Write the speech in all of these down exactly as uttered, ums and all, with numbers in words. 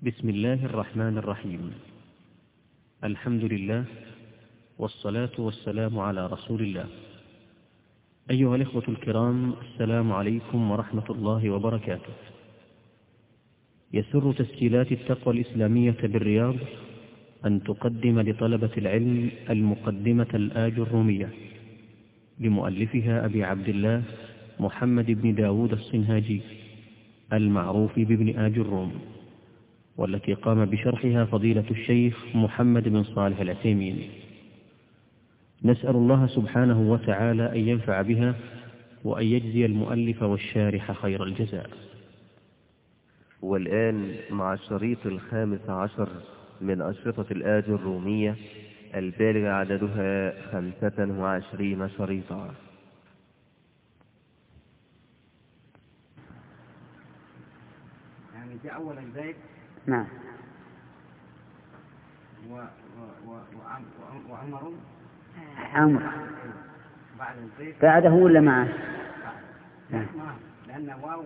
بسم الله الرحمن الرحيم. الحمد لله والصلاة والسلام على رسول الله. أيها الإخوة الكرام، السلام عليكم ورحمة الله وبركاته. يسر تسجيلات التقوى الإسلامية بالرياض أن تقدم لطلبة العلم المقدمة الآج الرومية لمؤلفها أبي عبد الله محمد بن داود الصنهاجي المعروف بابن آج الروم، والتي قام بشرحها فضيلة الشيخ محمد بن صالح العثيمين. نسأل الله سبحانه وتعالى أن ينفع بها وأن يجزي المؤلف والشارح خير الجزاء. والآن مع الشريط الخامس عشر من أشرطة الآج الرومية البالغ عددها خمسة وعشرين شريطا. يعني في أول زيد نعم و و و وعمر عمر بعد زيد بعده ولا معه؟ نعم، لأن واو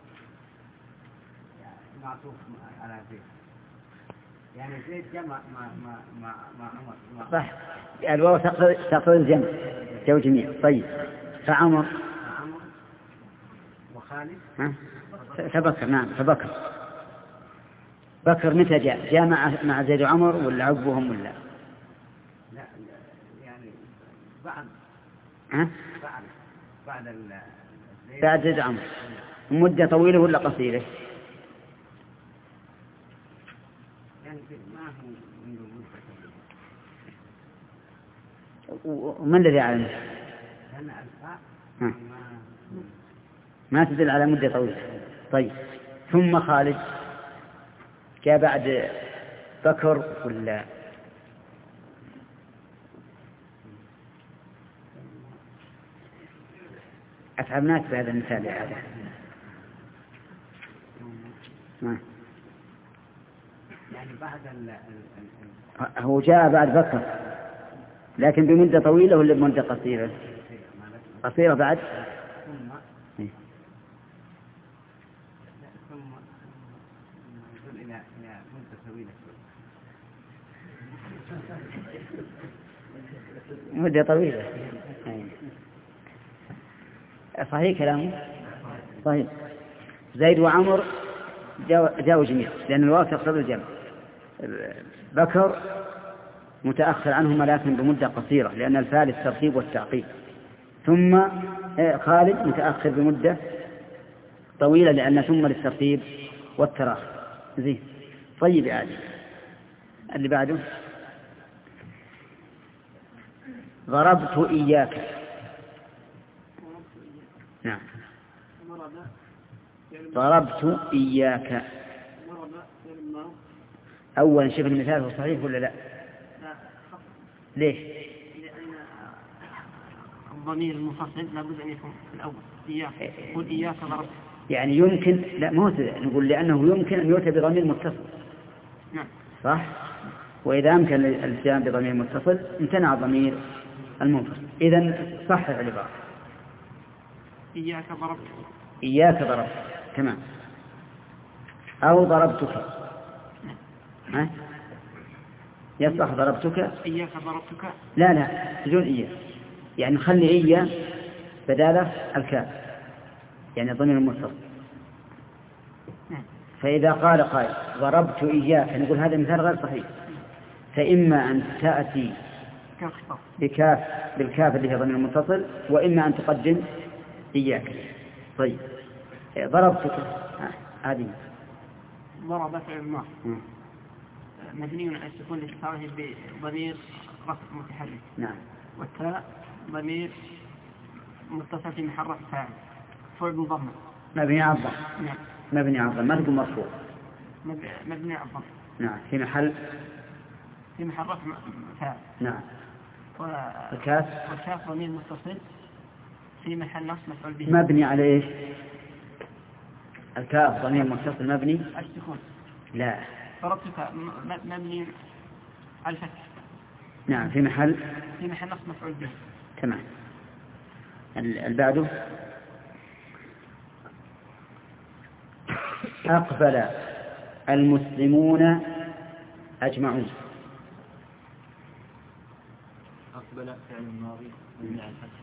معطوف على زيد، يعني زيد جمع مع مع مع مع عمر. صح، الواو تقتضي الجمع، جو جميع. طيب، فعمر عمر وخالد فبكر. نعم فبكر. بكر متى جاء؟ جاء مع مع زيد وعمر ولا عقبهم ولا؟ لا يعني بعد ها؟ بعد بعد ال بعد زيد وعمر. مدة طويلة ولا قصيرة؟ يعني ما هو من ومن الذي يعلم؟ لأن الفاء ها. ما ما تدل على مدة طويلة. طيب، ثم خالد جاء بعد بكر ولا؟ أتعبناك بهذا المثال يا هذا. يعني بعد ال ال هو جاء بعد بكر لكن بمدة طويلة ولا بمدة قصيرة؟ قصيرة بعد. ثم إيه؟ ثم يقول إلى إلى مدة طويلة. مدة طويلة. صحيح كلامه؟ صحيح. زيد وعمر جاءوا جميعا لأن الواو تقتضي الجمع. بكر متأخر عنهما لكن بمدة قصيرة لأن الفاء للترتيب والتعقيب. ثم خالد متأخر بمدة طويلة لأن ثم للترتيب والتراخي. زين. طيب يا عادي، اللي بعده ضربت إياك. نعم، ضربت إياك. أولا شوف المثال هو صحيح ولا لا؟ ليش؟ لأن الضمير المنفصل لابد أن يكون في الأول إياك. قل إياك ضربت. يعني يمكن، لا مو نقول لأنه يمكن أن يؤتى بضمير متصل. نعم صح. وإذا أمكن الاتيان بضمير متصل امتنع الضمير المنفصل. إذن صحح العبارة. إياك ضربت. إياك ضربت. تمام. أو ضربتك. ها؟ يصح ضربتك. إياك ضربتك. لا لا بدون إياك، يعني نخلي إياه بدالة الكاف، يعني الضمير المتصل. فإذا قال قائل ضربت إياك نقول هذا مثال غير صحيح. فإما أن تأتي بكاف بالكاف اللي هي ضمير متصل، وإما أن تقدم إياك. طيب، ضربتك هذه ضرب فعل ماضي مبني على السكون لاتصاله بضمير رفع متحرك. نعم. والتاء ضمير متصل في محل رفع فاعل فعل مضمر مبني على الضم. نعم. مبني على الضم، ما تقول مرفوع. مبني على الضم. نعم. في محل في محل رفع فاعل. نعم. والكاف والكاف ضمير متصل في محل نصب مفعول به. مبني على ايش؟ الكاف ضمير متصل مبني السكون. لا، ضربتك مبني على الفتح. نعم. في محل في محل نصب مفعول به. تمام. البعده أقبل المسلمون أجمعون. أقبل فعل الماضي مبني على الفتح.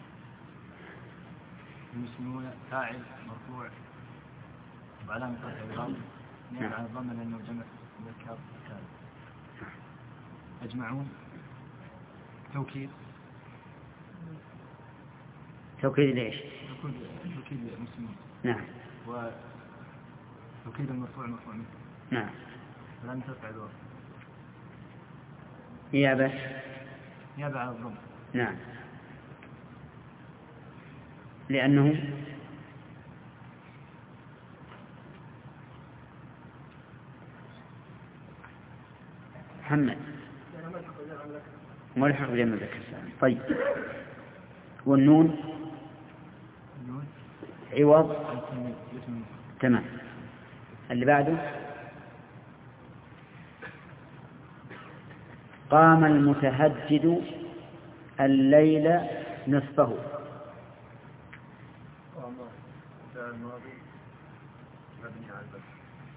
المسلمون فاعل مرفوع وعلامة رفعه نائب عن الضمة لأنه جمع مذكر سالم. أجمعون توكيد. توكيد ليش؟ توكيد المسلمين. نعم. وتوكيد المرفوع مرفوع منه. نعم. لم ترفع الواو. نيابة. نيابة على الضم. نعم. لأنه محمد ملحق بجمع ذكر. طيب والنون عوض. تمام. اللي بعده قام المتهجد الليل نصفه. قام فعل ماضي مبني على الفتح.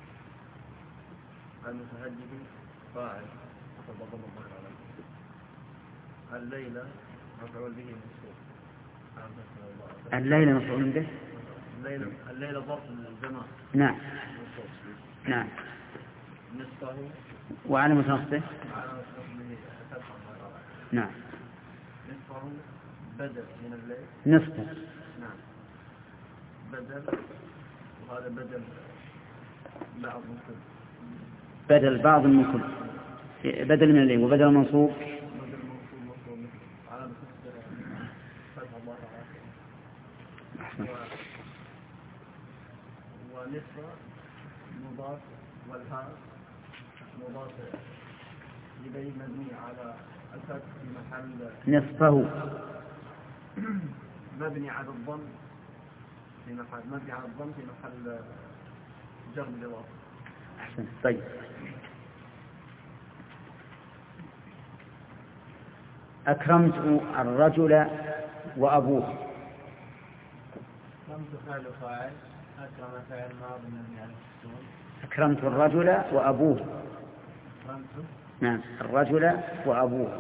المتهجد فاعل تضم الضمير على الليل مفعول به منصوب. الليل مفعول به. الليل الليل ظرف الزمان. نعم. نعم. نصفه وعلى متنصبه. نعم. نصفه بدل من الليل. نصفه. نعم. بدل وهذا بدل بعض من كل. بدل بعض من كل. بدل من الليل وبدل منصوب. بدل منصوب منصوب على فتح الله تعالى. ونصف مضاف والهاء مضاف إليه مبني على الفتح في محل نصفه مبني على الضم في محل مبني على الضم في محل جر بالإضافة. أحسن. طيب أكرمت الرجل وأبوه. أكرمت فعل فاعل. أكرم فعل ماضي مبني على السكون. أكرمت الرجل وأبوه. أكرمت نعم. الرجل وأبوه.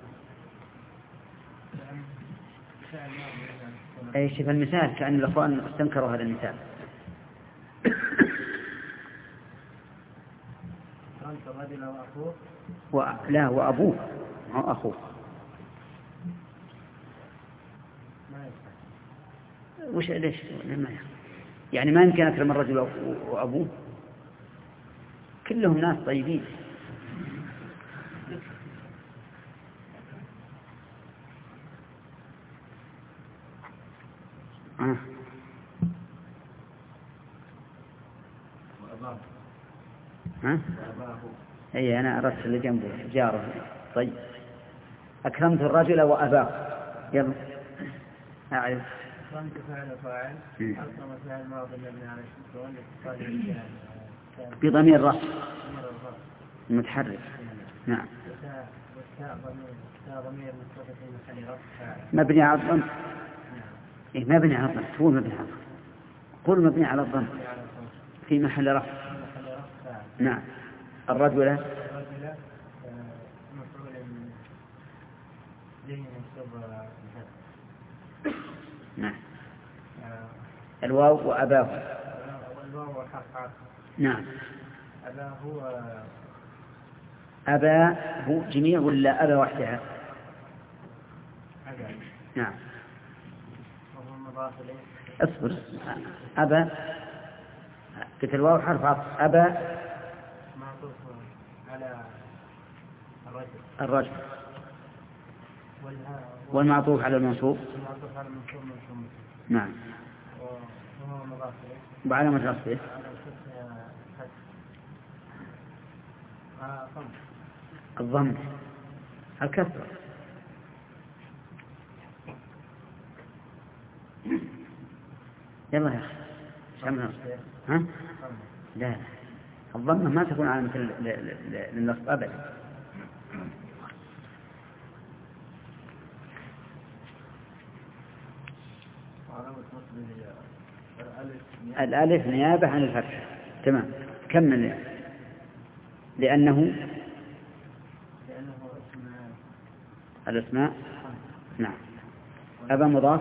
فعل ماضي مبني على السكون. أي شوف المثال كأن الأخوان استنكروا هذا المثال. أكرمت الرجل وأخوه. و... لا وأبوه هو أخوه. ما يصح. وش ليش ما يعني ما يمكن أكرم الرجل وأبوه؟ كلهم ناس طيبين. آه. وأباه. ها؟ وأباه. أي أنا أردت اللي جنبه جاره. طيب أكرمت الرجل وأباه. يلا أعرف. أكرمت فعل فاعل. أكرم فعل ماضي مبني على السكون لاتصاله بضمير رفع المتحرك. نعم. والتاء ضمير ضمير متصل في محل رفع مبني على الضم. إيه مبني على الضم. تقول مبني على الضم. قل مبني على الضم في محل رفع. نعم. الرجل الرجل مفعول به منصوب. نعم. الواو وأباه. والواو حرف عطف. نعم. أباه هو أبا هو جميع ولا أبا وحدها؟ أبا. نعم. وهو مضاف إليه. اصبر. أبا قلت الواو حرف عطف. أبا معطوف على الرجل. الرجل. والها والمعطوف على المنصوب. المعطوف على المنصوب منصوب. نعم. وهو مضاف إليه. وعلامة رفعه على الفتح فتح. آه ضم. الضم الكسر. يلا يا أخي شمنا. ها؟ لا لا الضمة ما تكون على مثل للنصب أبدا. الألف نيابة عن الفتح. تمام. كمل يعني. لأنه الأسماء. نعم. أبا مضاف.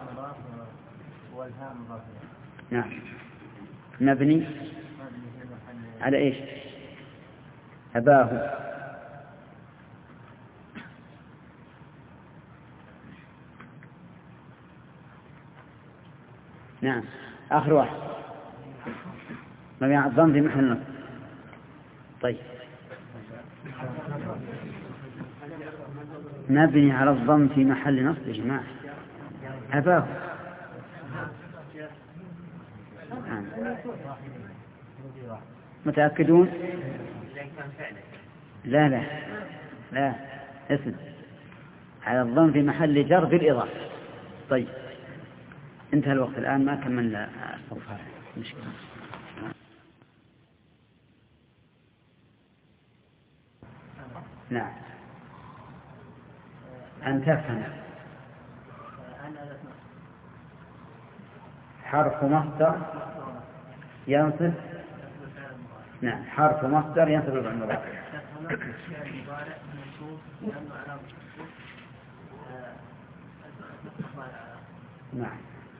نعم. مبني على إيش؟ أباه. نعم. آخر واحد مبني على الضم في محل نصب. طيب مبني على الضم في محل نصب يا جماعة. أباه. نعم. متأكدون؟ لا لا لا اسم على الضم في محل جر بالإضافة. طيب انتهى الوقت الآن، ما كملنا الصفحة. مشكلة. نعم. أن تفهم حرف مصدر ينصب. نعم. حرف مصدر ينصب بالمضارع. نعم.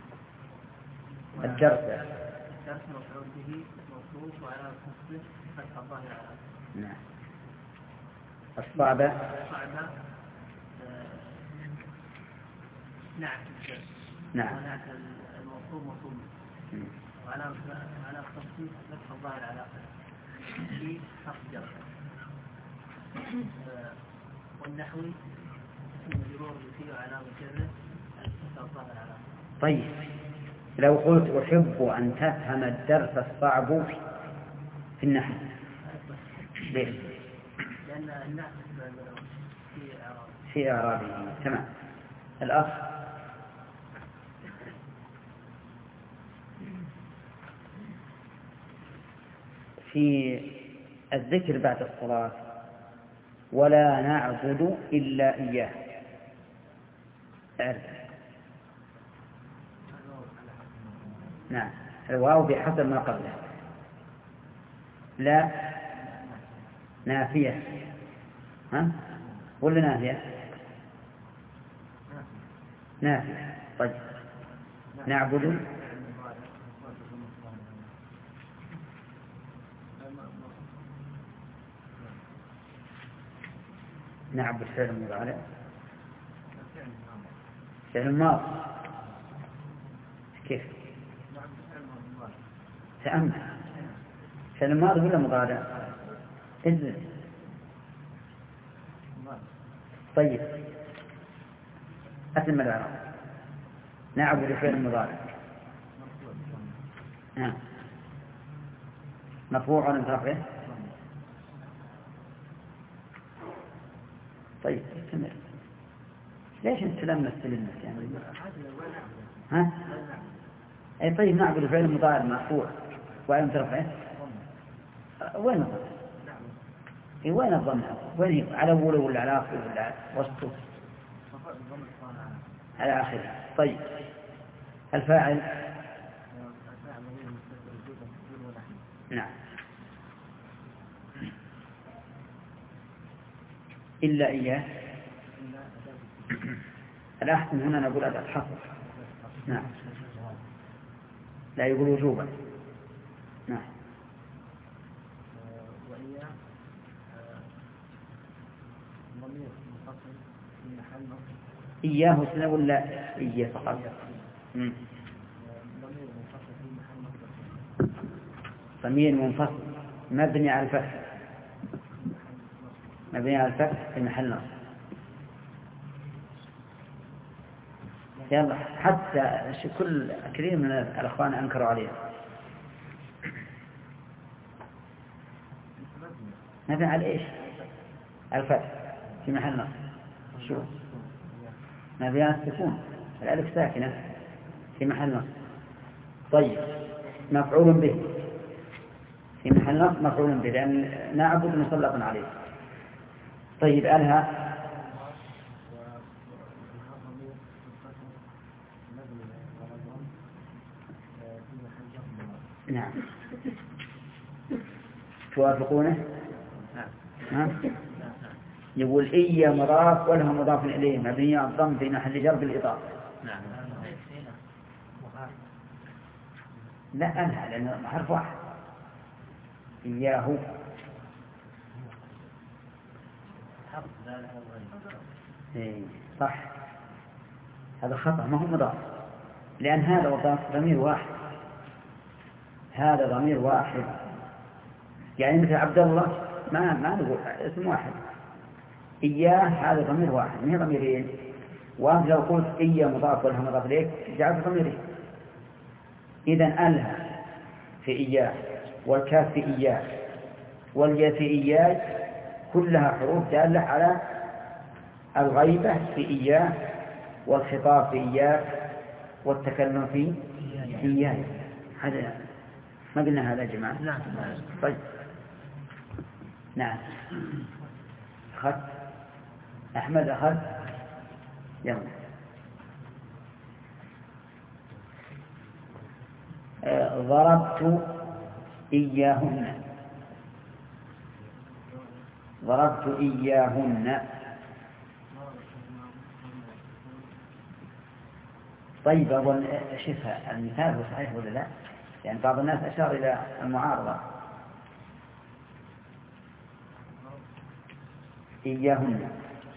الدرس الدرس مفعول به موصوف وعلى نصبه فتح الظاهر على. نعم. الصعبة. الصعبة نعم. نعم. الموصوف موصوف وعلى على نصبه فتح الظاهر على في حرف جر. والنحوي اسم مجرور به وعلامة جره فتح الظاهر على. طيب لو قلت أحب أن تفهم الدرس الصعب في النحو ليش؟ لأن النحو في إعرابه. تمام. الأخ في الذكر بعد الصلاة ولا نعبد إلا إياه. أعرف. نعم. الواو بحسب ما قبله. لا نافية. ها ولا نافية؟ نافية. طيب نعبد. نعبد فعل مضارع. فعل ماضي. كيف؟ تأمل. فعل ماضي ولا مضارع؟ انزل. طيب أتم الإعراب. نعبد فعل مضارع. نعم. مرفوع ولا مرفوع؟ طيب استمر. ليش انت لما تلمس يعني؟ ها؟ اي طيب نعبد فعل مضارع مرفوع وعلامة رفعه وين الضم؟ اي وين الضم؟ وين على أوله ولا على آخره ولا على وسطه؟ على آخره. طيب الفاعل. نعم. إلا إياه. الأحسن هنا نقول أداة حصر. نعم. لا يقول وجوبا. نعم. إياه سنة ولا إياه فقط؟ ضمير منفصل مبني على الفتح. مبني على الفتح في محل نصب. يلا حتى كل كثير من الأخوان أنكروا عليه. مبني على إيش؟ الفتح في محل نصب. شو مبني على السكون. الألف ساكنة في محل نصب. طيب مفعول به في محل نصب. مفعول به لأن نعبد مسلط عليه. طيب ألها. نعم. توافقونه؟ ها؟ يقول إيا مضاف ولها مضاف إليه مبنية على الضم في محل جر بالإضافة. نعم. لا أنها لأن حرف واحد إياه. إيه صح، هذا خطأ ما هو مضاف، لأن هذا مضاف ضمير واحد، هذا ضمير واحد. يعني مثل عبد الله ما ما نقول اسم واحد، إياه هذا ضمير واحد ما هي ضميرين. وأنت لو قلت إيا مضاف ولها مضاف إليك جعلت ضميرين. إذن ألها في إياه والكاف في إياه والياء في إياه كلها حروف دالة على الغيبة في إياه والخطاب في إياه والتكلم في إياه. هذا ما قلنا هذا يا جماعة؟ نعم. طيب نعم. أخذ أحمد أخذ يلا. آه ضربت إياهن، ضربت إياهن. طيب أظن شوفها المثال هو صحيح ولا لا؟ يعني بعض الناس أشار إلى المعارضة. إياهن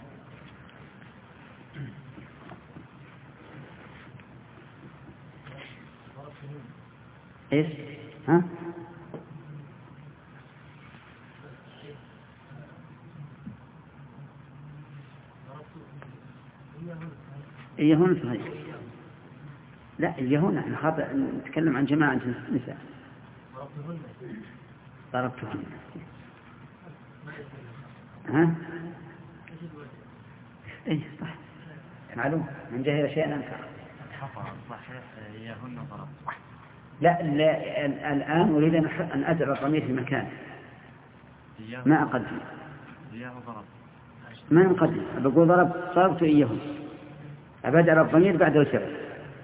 إيش؟ ها؟ إياهن صحيح. لا إياهن نحن خاطئ نتكلم عن جماعة نساء. ضربتهن. ها؟ إيه صح معلوم، من جهل شيئا أنكر. صحيح إياهن ضرب. لا, لا الآن أريد أن أجعل الضمير في مكانه ما أقدم. إياه ضرب ما نقدم، بقول ضرب ضربت إياهم، أبدأ الضمير بعد الفعل.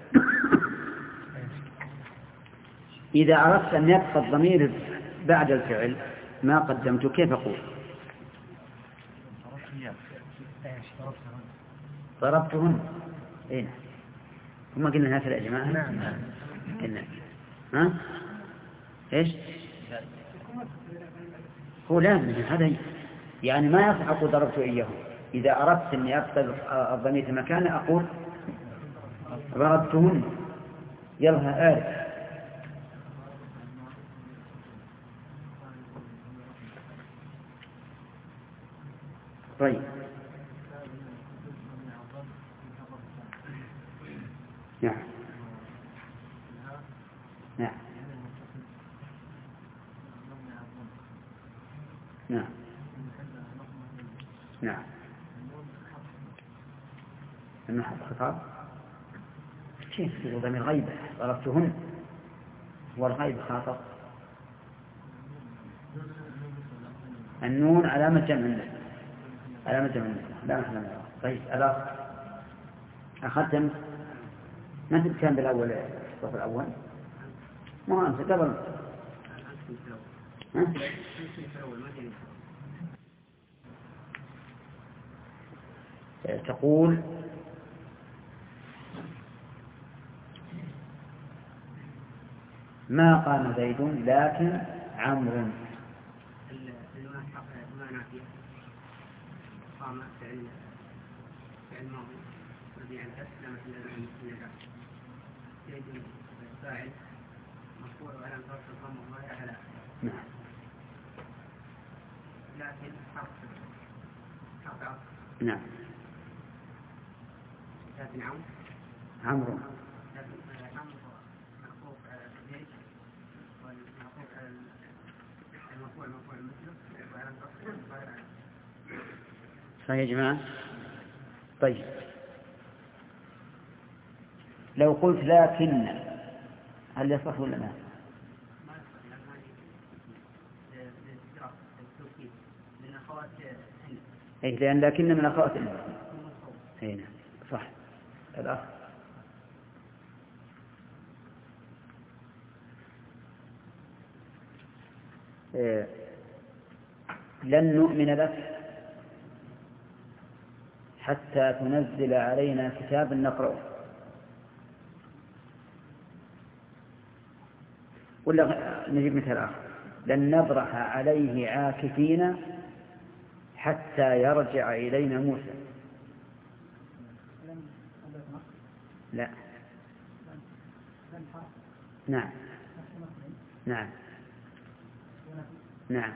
إذا أردت أن يبقى الضمير بعد الفعل ما قدمت كيف أقول؟ ضربتهن. إيه هم قلنا هكذا يا جماعة؟ نعم. قلنا ها؟ إيش؟ هو لازم هذا يعني ما يصح أقول ضربت إياهم. إذا أردت أن يبقى الضمير في مكانه أقول ضربتهن. يلا آل. طيب نعم نعم نعم نعم النحو الخطاب كيف في ضمير غيبة ضربتهن والغيب خاطب. النون علامة جمع علامة جمع لا محل من الأول. طيب ألا أخذتم ما تبكان بالأول الصف الأول ما هو أنت قبل ها؟ تقول ما قام زيد لكن عمرو. قام فعل فعل ماضي مبني على الفتح لا محل له من الاعراب. زيد فاعل مرفوع وعلامة رفعه الضمة الظاهرة على نعم. لكن حرف حرف عطف. نعم. لكن عمرو عمرو لكن عمرو معطوف على زيد والمعطوف على المرفوع المرفوع مثله وعلامة رفعه الظاهرة على. صحيح يا جماعة. طيب لو قلت لكن هل يصح ولا لا؟ أي لأن لكن من أخوات الله. هنا صح الأخ. لن نؤمن لك حتى تنزل علينا كتابا نقرأه. ولا نجيب مثال آخر، لن نبرح عليه عاكفين حتى يرجع إلينا موسى. لا. نعم نعم نعم.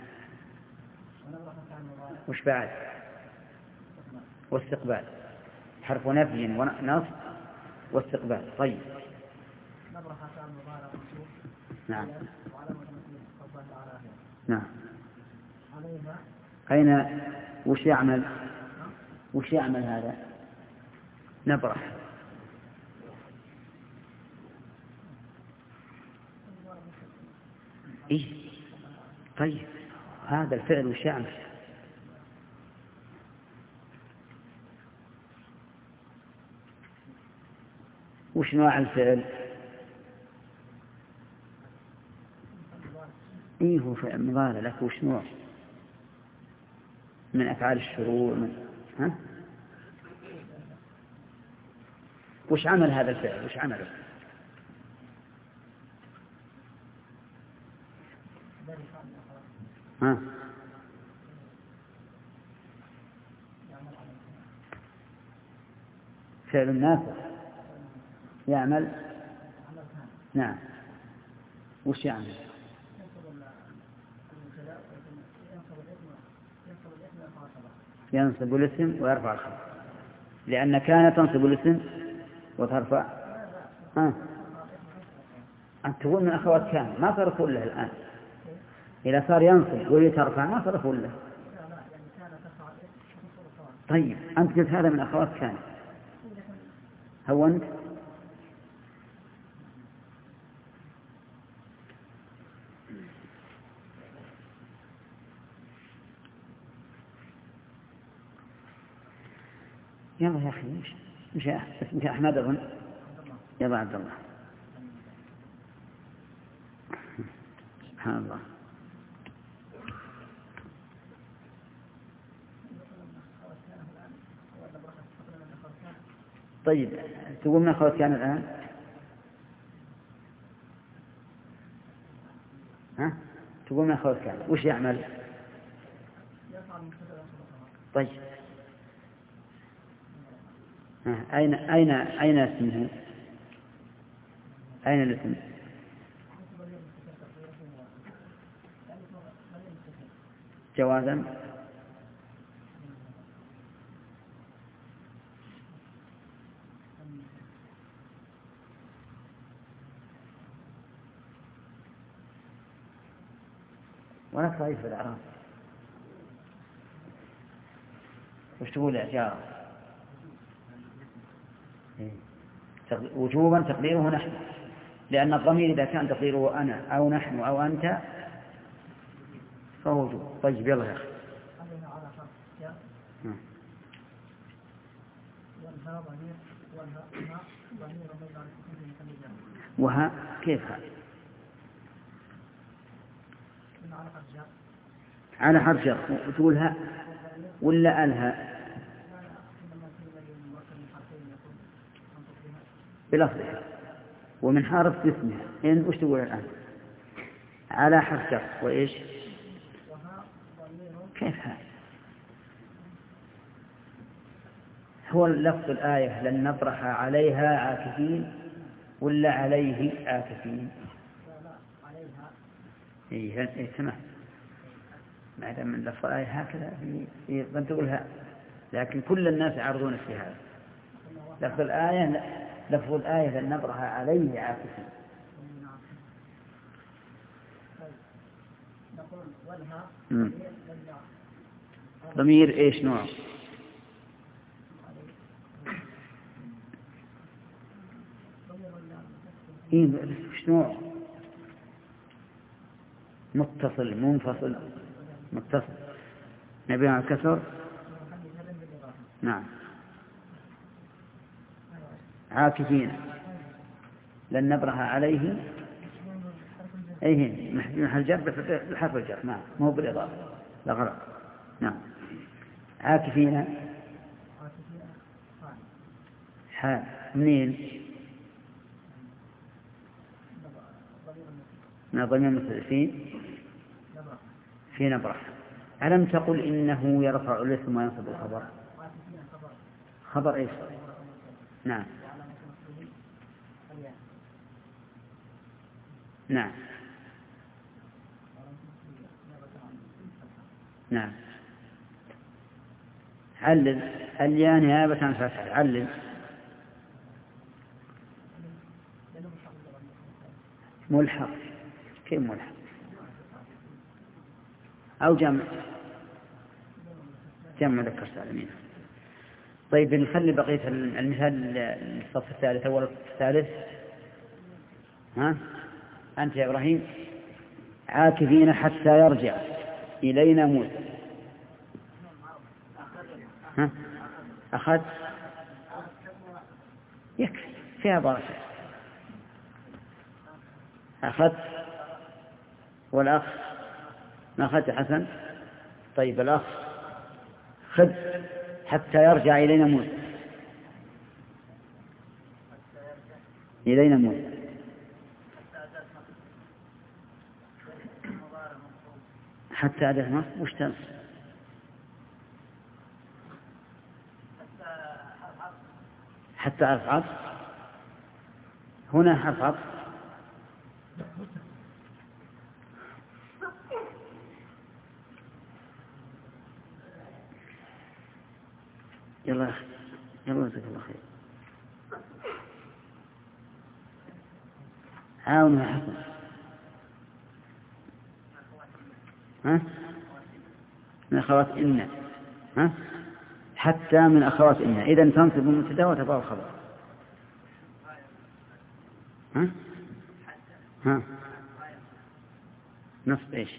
وش بعد؟ واستقبال، حرف نفي ونصب واستقبال. طيب نعم نعم. أين وش يعمل وش يعمل هذا؟ نبرح. إيه؟ طيب هذا الفعل وش يعمل؟ وش نوع الفعل؟ إيه هو فعل مضارع، لك وش نوع من أفعال الشرور من... ها؟ وش عمل هذا الفعل؟ وش عمله؟ ها؟ فعل النافع يعمل. نعم. وش يعمل؟ ينصب الاسم ويرفع الخبر، لأن كان تنصب الاسم وترفع. ها؟ أنت تقول من أخوات كان ما صرفوا له الآن، إذا صار ينصب ويترفع ما صرفوا له. طيب أنت قلت هذا من أخوات كان، هو أنت يلا يا أخي مش مش اسمك أحمد أظن. يلا عبد الله. سبحان الله. طيب تقول من أخوات كان الآن؟ ها؟ تقول من أخوات كان وش يعمل؟ طيب أين أين أين اسمه؟ أين الاسم؟ جوازا. ولا صحيح في الإعراب. وش تقول يا جار؟ وجوبا تقديره نحن، لأن الضمير إذا كان تقديره أنا أو نحن أو أنت فهو وجوب. طيب يلا يا أخي. وها كيف ها؟ على حرف جر وتقول ها ولا ألها بلفظها ومن حرف باسمها. إن وش تقول الآن؟ على حرف جر وإيش؟ كيف ها؟ هو لفظ الآية لن نبرح عليها عاكفين ولا عليه عاكفين؟ إيه إيه تمام. ما دام من لفظ الآية هكذا يقدر تقولها، لكن كل الناس يعرضون في هذا. لفظ الآية لفظ الآية لن نبرح عليه عاكفين. ضمير إيش نوع؟ إيه إيش نوع؟ متصل منفصل متصل. نبي على الكسر. نعم. عاكفين لن نبرح عليه أيه محل جر بحرف الجر. نعم مو بالإضافة لا غلط. عاكفين حال منين؟ من ضمير المتصل في في نبرح. ألم تقل إنه يرفع الاسم وينصب الخبر؟ خبر إيش؟ نعم نعم نعم. علل الياء نيابة عن فتح. علل ملحق. كيف ملحق؟ أو جمع جمع ذكر سالمين. طيب نخلي بقية المثال الصف الثالث أول الثالث. ها أنت يا إبراهيم عاكفين حتى يرجع إلينا موسى. ها أخذ يكفي فيها بركة. أخذ والأخ ما أخذت حسن. طيب الأخ خذ حتى يرجع إلينا موسى. إلينا موسى حتى أداة نصب وش تنصب؟ حتى حرف عطف. هنا حرف عطف يلا يا أخي يلا جزاك الله خير. عاونوا يا حسن. ها من أخوات إن. ها حتى من أخوات إن. إذن تنصب المبتدأ وتبع الخبر. ها ها نصب إيش؟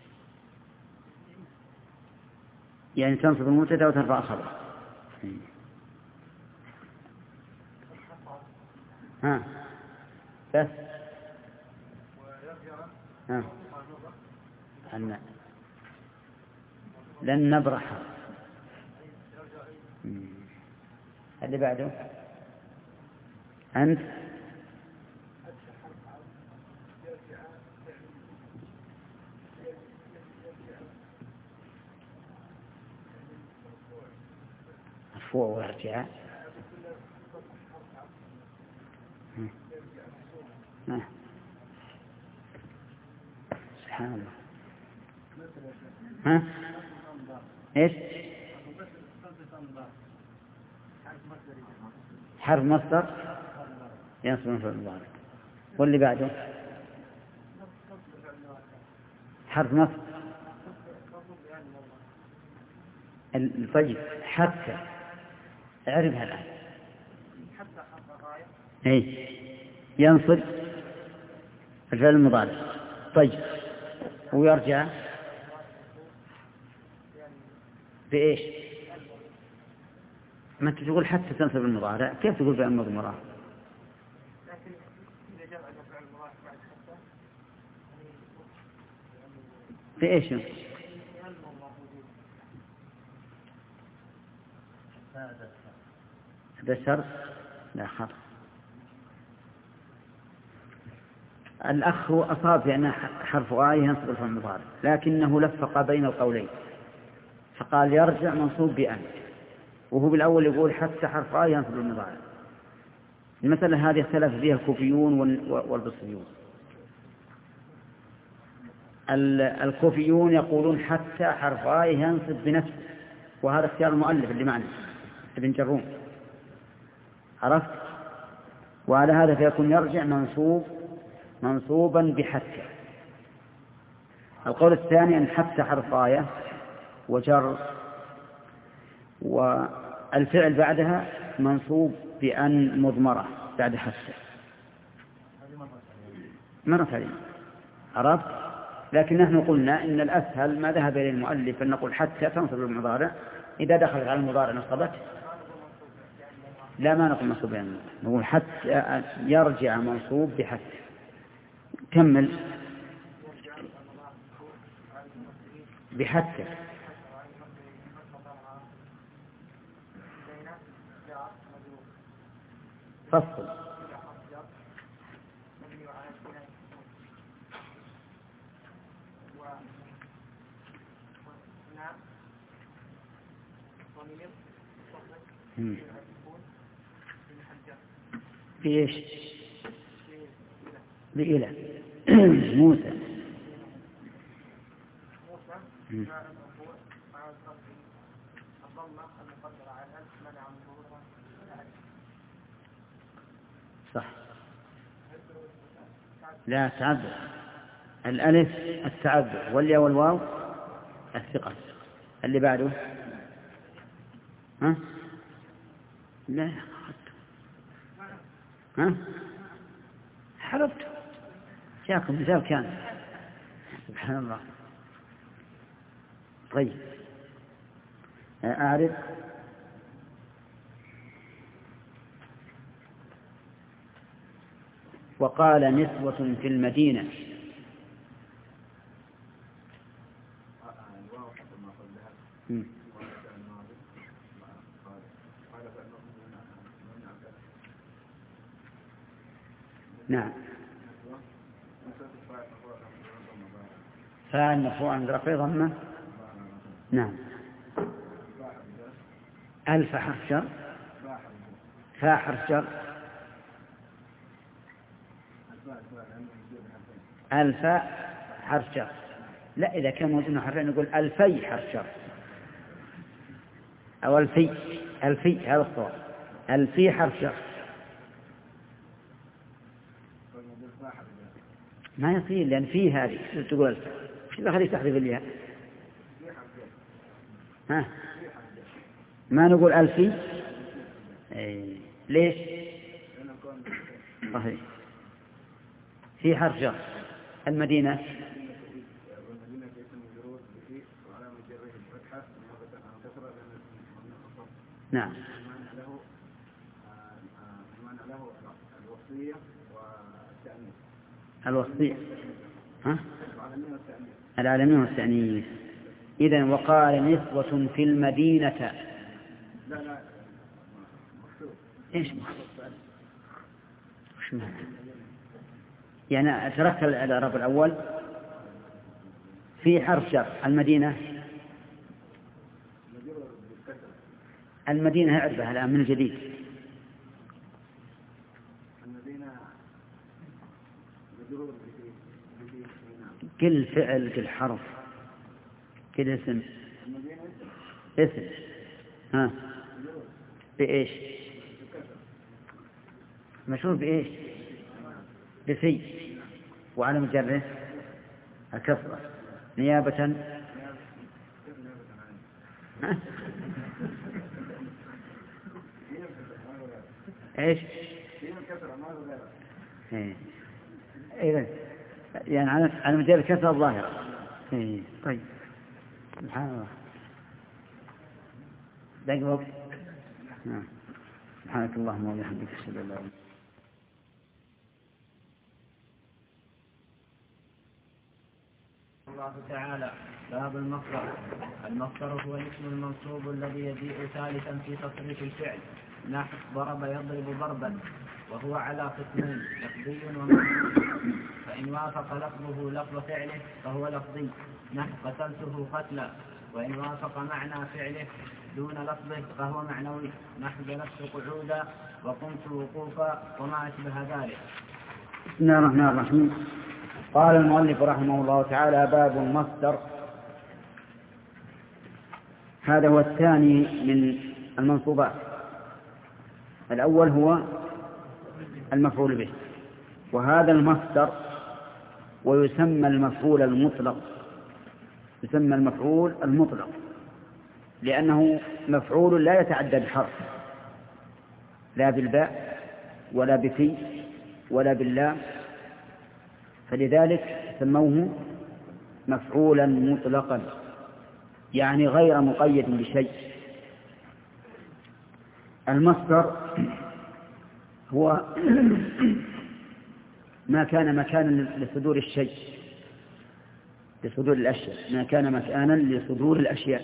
يعني تنصب المبتدأ وترفع الخبر. ها بس ها أن لن نبرح. اللي بعده أنت مرفوع وارجع. سبحان الله. ها ايش؟ حرف مصدر ينصب مفعول مضارع. واللي بعده حرف نصب. طيب حتى اعرفها الآن. اي ينصب الفعل المضارع. طيب ويرجع بإيش؟ ما أنت تقول حتى تنصب المضارع، كيف تقول بأن مضمرة؟ بإيش؟ هذا شرط لا خطأ. الأخ أصاب بأن حرف آية ينصب الفعل المضارع، لكنه لفق بين القولين فقال يرجع منصوب بأن، وهو بالأول يقول حتى حرف آية ينصب المضارع. المسألة هذه اختلف فيها الكوفيون والبصريون. الكوفيون يقولون حتى حرف آية ينصب بنفسه، وهذا اختيار المؤلف اللي معنا ابن جروم، عرفت؟ وعلى هذا فيكون يرجع منصوب منصوبا بحتى. القول الثاني أن حتى حرف آية وجر والفعل بعدها منصوب بأن مضمرة بعد حتى مرة ثانية، عرفت؟ لكن نحن قلنا إن الأسهل ما ذهب إليه المؤلف أن نقول حتى تنصب المضارع إذا دخلت على المضارع نصبت. لا ما نقول منصوب يعني. نقول حتى يرجع منصوب بحتى. كمل بحتى فصل. بإيش؟ بإله موسى. صح. لا تعذر، الألف التعذر والياء والواو الثقة. اللي بعده ها؟ لا ها؟ حربت جاكم مثال كان. سبحان الله. طيب أعرف. وقال نسوة في المدينة. م. نعم. فاعل مرفوع عند رفع ضمه. نعم. ألف حرف جر. فاء حرف جر. ألف حرف جر. لا، إذا كان موجود حرفين نقول ألفي حرف جر أو ألفي. ألفي هذا الصواب. ألفي حرف جر ما يصير، لأن فيه هذه تقول ألف. شو اللي خليك تحذف الياء؟ ها، ما نقول ألفي. أي. ليش؟ صحيح، في حرف جر. المدينة نعم. الوصية ها؟ العالمين والتأنيث. إذن وقال نسوة في المدينة. لا لا إيش وش معنى؟ يعني تركت الإعراب الأول في حرف جر. المدينة المدينة أعرفها الآن من جديد. كل فعل كل حرف كل اسم. اسم ها بإيش؟ مشهور بإيش؟ بفي. وعلى مجره الكسرة نيابة. ها؟ ايش؟ ايه اذا يعني على على مجال الكسرة الظاهرة. ايه طيب. سبحان الله. دقيق وقت. نعم. سبحانك اللهم وبحمدك اشهد ان لا اله الا انت. الله تعالى. باب المصدر. المصدر هو الاسم المنصوب الذي يجيء ثالثا في تصريف الفعل، نحو ضرب يضرب ضربا، وهو على قسمين لفظي ومعنوي. فإن وافق لفظه لفظ فعله فهو لفظي، نحو قتلته قتلا. وإن وافق معنى فعله دون لفظه فهو معنوي، نحو جلست قعودا وقمت وقوفا وما أشبه ذلك. بسم الله الرحمن الرحيم. قال المؤلف رحمه الله تعالى: باب المصدر. هذا هو الثاني من المنصوبات. الأول هو المفعول به، وهذا المصدر ويسمى المفعول المطلق. يسمى المفعول المطلق لأنه مفعول لا يتعدى بحرف، لا بالباء ولا بفي ولا باللام، فلذلك سموه مفعولا مطلقا، يعني غير مقيد بشيء. المصدر هو ما كان مكانا لصدور الشيء، لصدور الأشياء، ما كان مكانا لصدور الأشياء،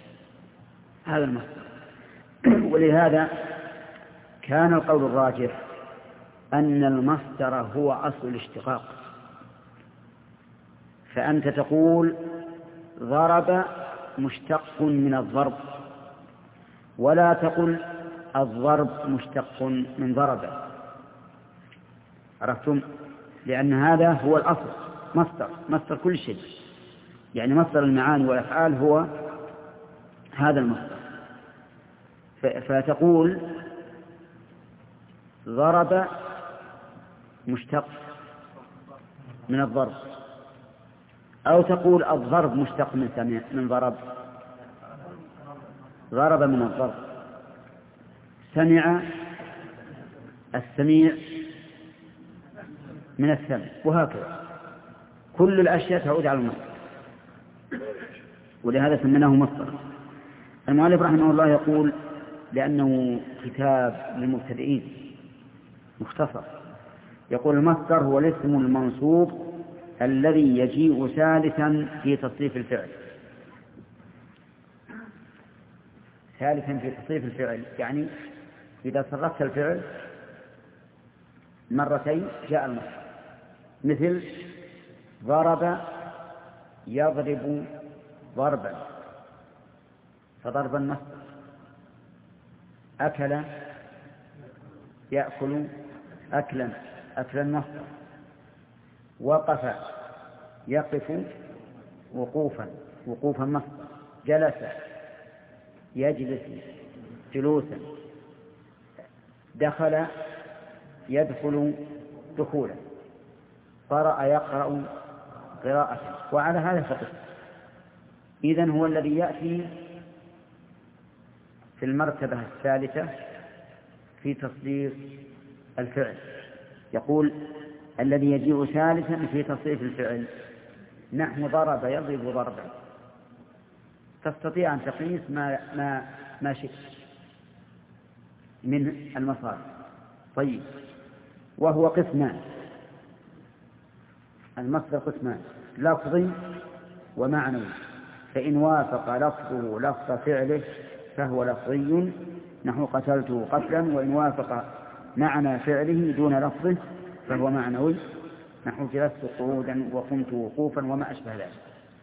هذا المصدر. ولهذا كان القول الراجح أن المصدر هو أصل الاشتقاق، فأنت تقول ضرب مشتق من الضرب، ولا تقل الضرب مشتق من ضرب. عرفتم؟ لأن هذا هو الأصل، مصدر مصدر كل شيء، يعني مصدر المعاني والأفعال هو هذا المصدر. فتقول ضرب مشتق من الضرب، أو تقول الضرب مشتق من سمع من ضرب، ضرب من الضرب، سمع السميع من السمع، وهكذا كل الأشياء تعود على المصدر، ولهذا سميناه مصدر. المؤلف رحمه الله يقول لأنه كتاب للمبتدئين مختصر، يقول المصدر هو الاسم المنصوب الذي يجيء ثالثا في تصريف الفعل. ثالثا في تصريف الفعل يعني إذا صرفت الفعل مرتين جاء المصدر، مثل ضرب يضرب ضربا فضربا مصدر، أكل يأكل أكلا أكلا مصدر، وقف يقف وقوفا وقوفا مصدر، جلس يجلس جلوسا، دخل يدخل دخولا، قرأ يقرأ قراءة، وعلى هذا فقط. إذن هو الذي يأتي في المرتبة الثالثة في تصريف الفعل، يقول الذي يجيء ثالثا في تصريف الفعل، نحو ضرب يضرب ضربا، تستطيع أن تقيس ما, ما, ما شئت من المصادر. طيب، وهو قسمان، المصدر قسمان، لفظي ومعنوي، فإن وافق لفظه لفظ فعله فهو لفظي نحو قتلته قتلا، وإن وافق معنى فعله دون لفظه فهو معنوي نحو جلست قعودا وقمت وقوفا وما أشبه ذلك.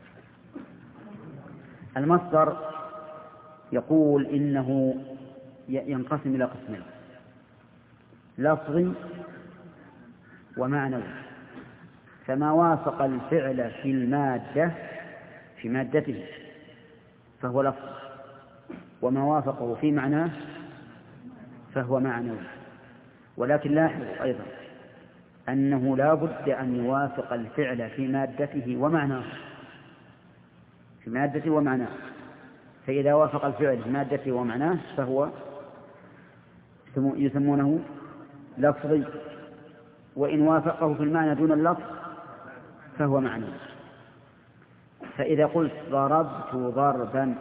المصدر يقول إنه ينقسم إلى قسمين، لفظي ومعنوي، فما وافق الفعل في المادة في مادته فهو لفظ، وما وافقه في معناه فهو معنوي. ولكن لاحظوا أيضا أنه لا بد أن يوافق الفعل في مادته ومعناه في مادته ومعناه فإذا وافق الفعل في مادته ومعناه فهو يسمونه لفظي، وإن وافقه في المعنى دون اللفظ فهو معنوي. فإذا قلت ضربت ضربا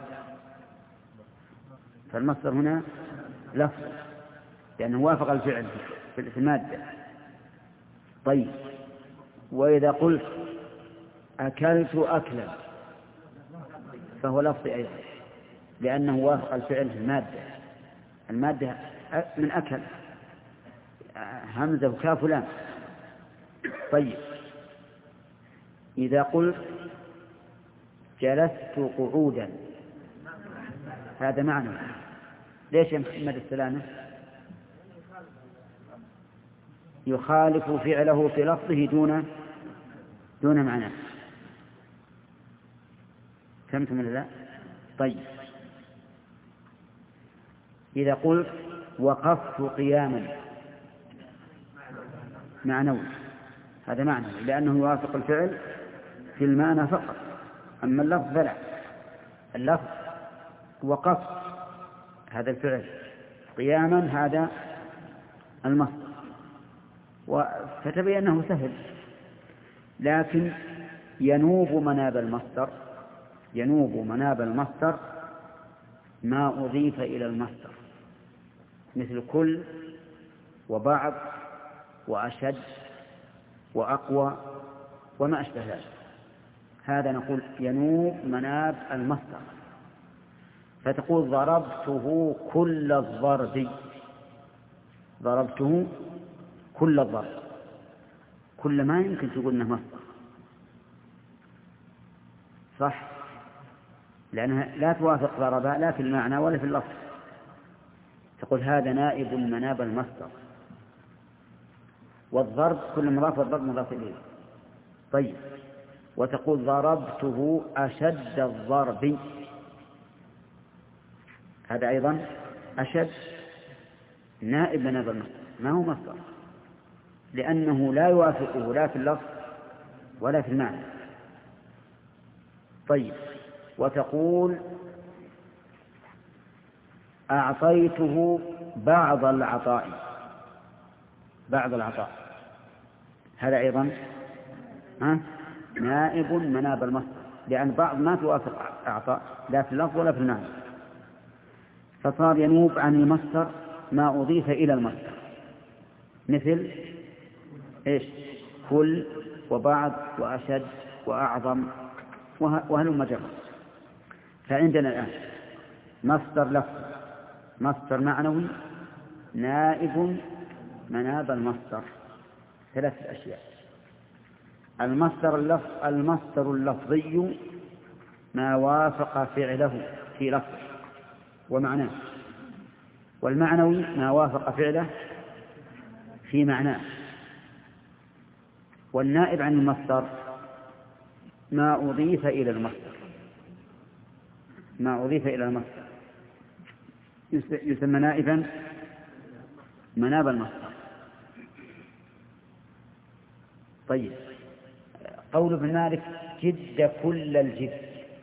فالمصدر هنا لفظ لأنه وافق الفعل في المادة. طيب، وإذا قلت أكلت أكلا فهو لفظ أيضا لأنه وافق الفعل في المادة، المادة من أكل همزة وكاف لام. طيب، إذا قلت جلست قعودا هذا معنى. ليش يا محمد السلامة؟ يخالف فعله في لفظه دون دون معناه. فهمتم ولا لا؟ طيب، إذا قلت وقفت قياما معنوي هذا معنى لأنه يوافق الفعل في المعنى فقط، أما اللفظ فلا. اللفظ وقفت هذا الفعل، قياما هذا المصدر، فتبين أنه سهل. لكن ينوب مناب المصدر ينوب مناب المصدر ما أضيف إلى المصدر مثل كل وبعض وأشد وأقوى وما أشبه ذلك، هذا نقول ينوب مناب المصدر. فتقول ضربته كل الضرب، ضربته كل الضرب، كل ما يمكن تقول انه مصدر، صح؟ لأنها لا توافق ضرب لا في المعنى ولا في اللفظ. تقول هذا نائب مناب المصدر، والضرب كل مضاف والضرب مضاف إليه. طيب، وتقول ضربته أشد الضرب، هذا أيضا أشد نائب مناب المصدر، ما هو مصدر، لأنه لا يوافقه لا في اللفظ ولا في المعنى. طيب، وتقول أعطيته بعض العطاء، بعض العطاء، هذا أيضا ها نائب مناب المصدر، لأن بعض ما توافق أعطاء لا في اللفظ ولا في المعنى، فصار ينوب عن المصدر ما أضيف إلى المصدر، مثل إيش؟ كل وبعض وأشد وأعظم وهلم جرا. فعندنا الآن مصدر لفظ، مصدر معنوي، نائب مناب المصدر، ثلاثة أشياء. المصدر اللفظ المصدر اللفظي ما وافق فعله في لفظه ومعناه، والمعنوي ما وافق فعله في معناه، والنائب عن المصدر ما أضيف إلى المصدر، ما أضيف إلى المصدر يسمى نائبا مناب المصدر. طيب، قول ابن مالك جد كل الجد،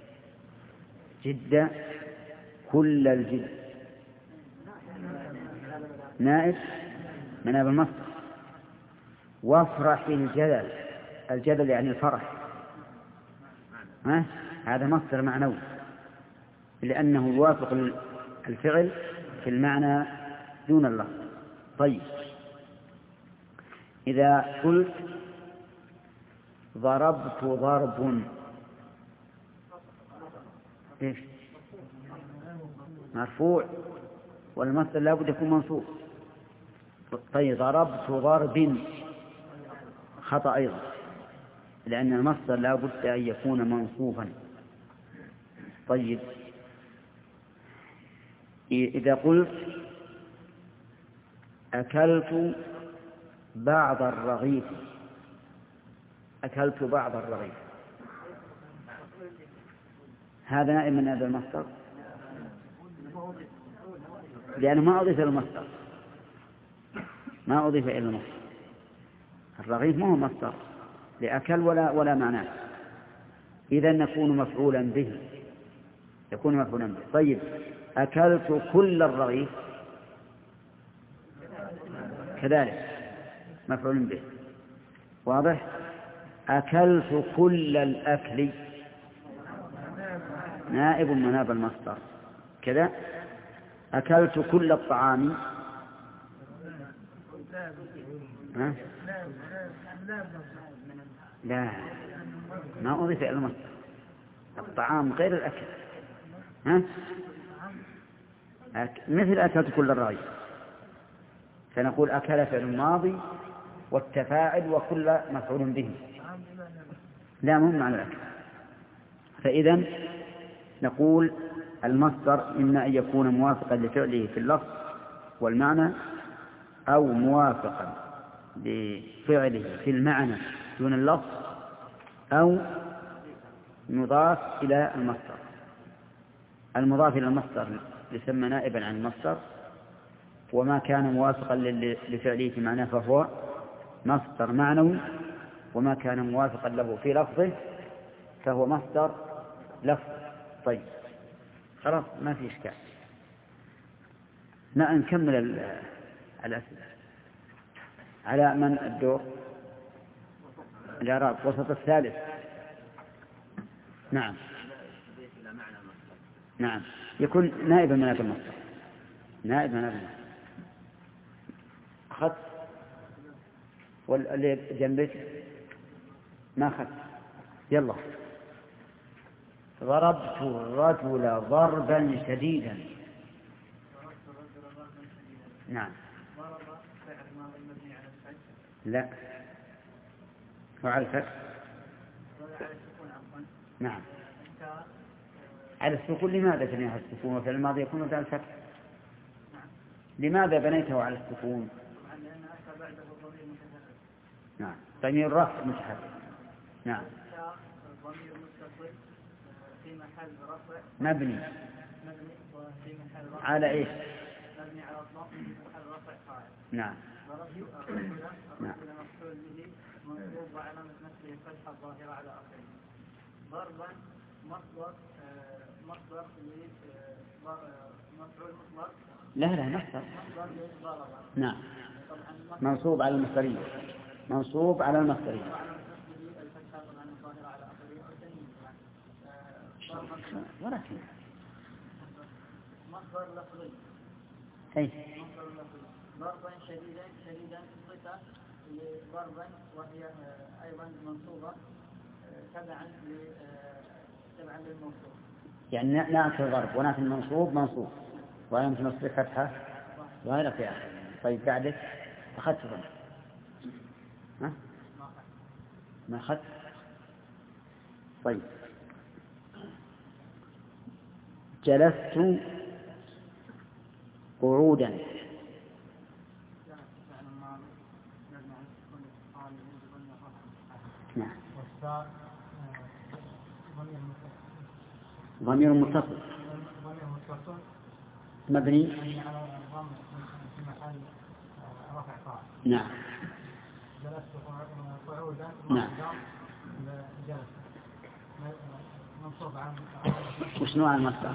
جد كل الجد نائب مناب المصدر. وافرح الجدل، الجدل يعني الفرح، ها؟ هذا مصدر معنوي لأنه يوافق الفعل في المعنى دون اللفظ. طيب، إذا قلت ضربت ضرب، إيش؟ مرفوع، والمصدر لا بد يكون منصوب. طيب، ضربت ضرب خطأ أيضا، لأن المصدر لا بد أن يكون منصوبا. طيب، إذا قلت أكلت بعض الرغيف، أكلت بعض الرغيف، هذا نائب من هذا المصدر لأنه ما أضيف إلى المصدر، ما أضيف إلى المصدر. الرغيف ما هو مصدر لأكل ولا ولا معناه، إذا نكون مفعولا به، يكون مفعولا به. طيب، أكلت كل الرغيف كذلك مفعول به، واضح؟ أكلت كل الأكل نائب مناب المصدر كذا. أكلت كل الطعام، ها؟ لا، ما أضيف إلى المصدر، الطعام غير الأكل، ها؟ مثل أكلت كل الرغيف، فنقول أكل فعل ماضي والتفاعل وكل مفعول به، لا مهم معنى الأكل. فإذا نقول المصدر إما أن يكون موافقا لفعله في اللفظ والمعنى، أو موافقا لفعله في المعنى دون اللفظ، أو مضاف إلى المصدر. المضاف إلى المصدر يسمى نائبا عن المصدر، وما كان موافقا لفعله في معناه فهو مصدر معنوي، وما كان موافقا له في لفظه فهو مصدر لفظ. طيب، خلاص ما في إشكال. نكمل الأسئلة. على من الدور؟ الإعراب وسط الثالث. نعم نعم يكون نائبا من هذا المصدر، نائب من هذا المصدر. خط واللي جنبك ما خط. يلا. ضربت الرجل ضربا شديدا. نعم. لا هو على الفتح. نعم على السكون. لماذا تبنيه على السكون وفعل الماضي يكون على الفتح؟ لماذا بنيته على السكون؟ نعم ضمير رفع متحرك. نعم ضمير متصل في محل رفع مبني مبني وفي محل رفع على ايش؟ مبني على الضم في محل رفع فاعل. نعم ضربت الرجل الرجل مفعول به منصوب وعلامة نصبه الفتحة الظاهرة على آخره. ضربا مصدر مصدر مفعول مطلق. لا لا مصدر. مصدر ضربا. نعم منصوب على المصدرية. منصوب على المصدرية. ولكن مصدر لفظي. أي مصدر لفظي. ضربا شديدا شديدا صفة ضربا وهي أيضا منصوبة تبعا تبعا للموصوف. يعني نأتي الضرب ونأتي المنصوب منصوب ويمكن نصب فتحة وهذا في آخر. طيب بعدك أخذت ضرب ها؟ ما أخذت. طيب جلست قعودا. نعم ضمير متصل مبني نعم جلست قعودا. نعم جلست منصوب عن وش نوع المصدر؟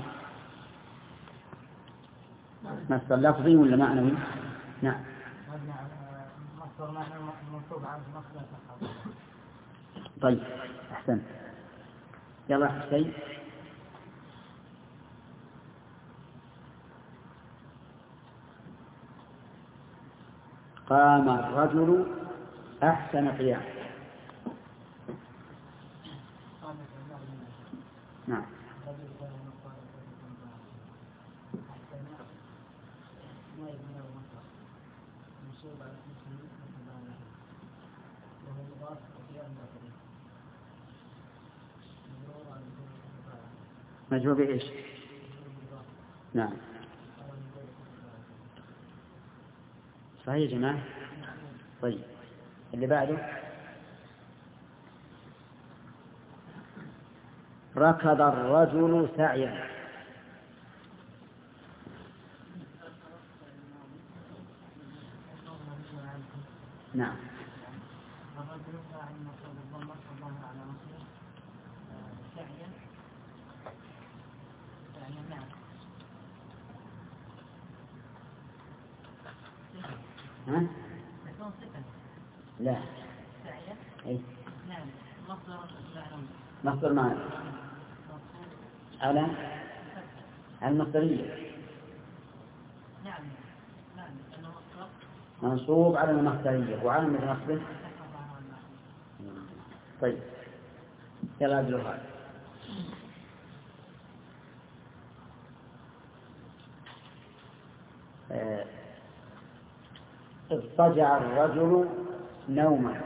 مصدر لفظي ولا معنوي؟ نعم مصدر معنوي منصوب عن مصدر. طيب أحسنت. يلا حسين. قام الرجل أحسن قيام. نعم مجهول بإيش؟ نعم صحيح يا جماعة. طيب اللي بعده ركض الرجل سعيا. نعم ها؟ لا أي مصدر معنى على المصدرية. منصوب على المصدرية وعلى نصبه. طيب يلا أدلوا هذا. اضطجع الرجل نوما.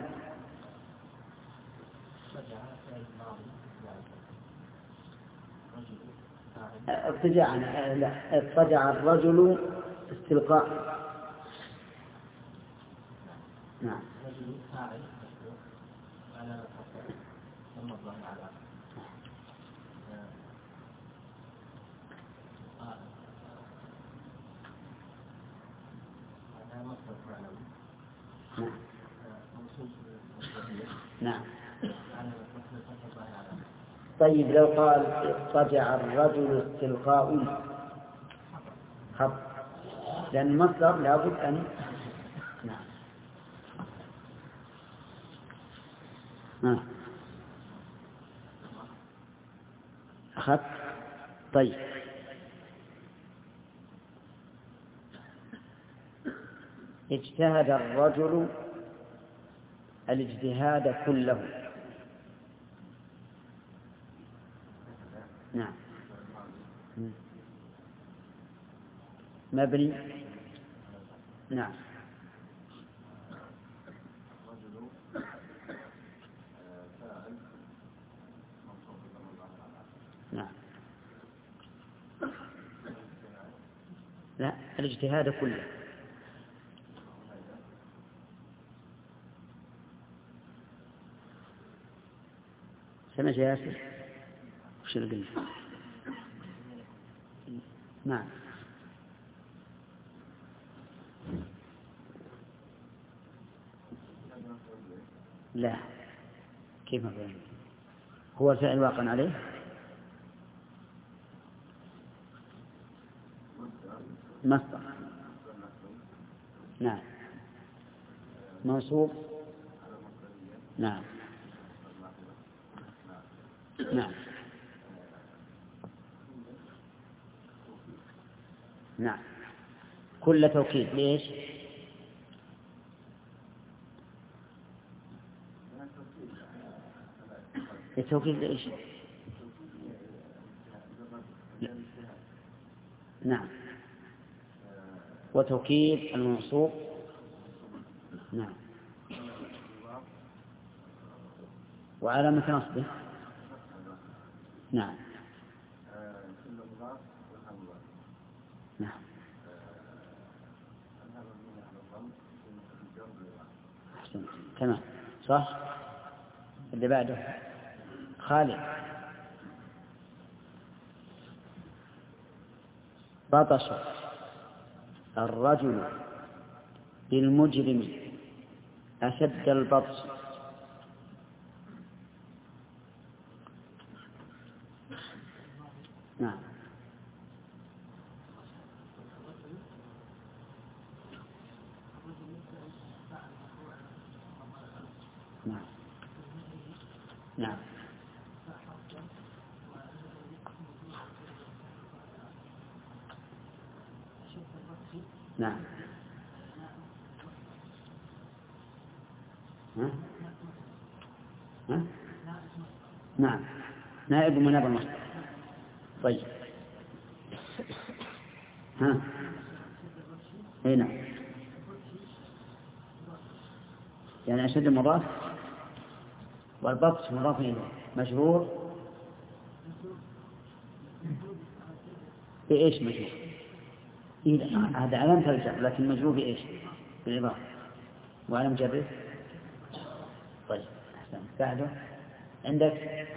اضطجع لا اضطجع الرجل استلقاء. نعم نعم. طيب لو قال اضطجع الرجل استلقاء خط لأن المصدر لابد أن نعم ها أخذ. طيب اجتهد الرجل الاجتهاد كله. نعم مبني. نعم لا، الاجتهاد كله. سمعت يا ياسر؟ وش اللي قلت؟ نعم. لا، كيف مفعول؟ هو الفعل واقع عليه؟ مصدر. نعم. منصوب. نعم. نعم. نعم. كل توكيد ليش؟ التوكيد ليش؟ نعم. وتوكيد المنصوب. نعم. وعلامة نصبه. نعم. نعم. أحسن. تمام. صح. اللي بعده خالد. بطش الرجل بالمجرم أشد البطش. نعم. نعم. نعم. نعم. ها؟ ها؟ نعم. نائب من نائب المصدر. طيب. ها؟ هنا يعني أشد مضاف والبطش مضاف إليه مجرور بإيش مجرور؟ إيه هذا علامة الجر لكن مجرور بإيش؟ بالإضافة. وعلامة جره. طيب أحسن. بعده عندك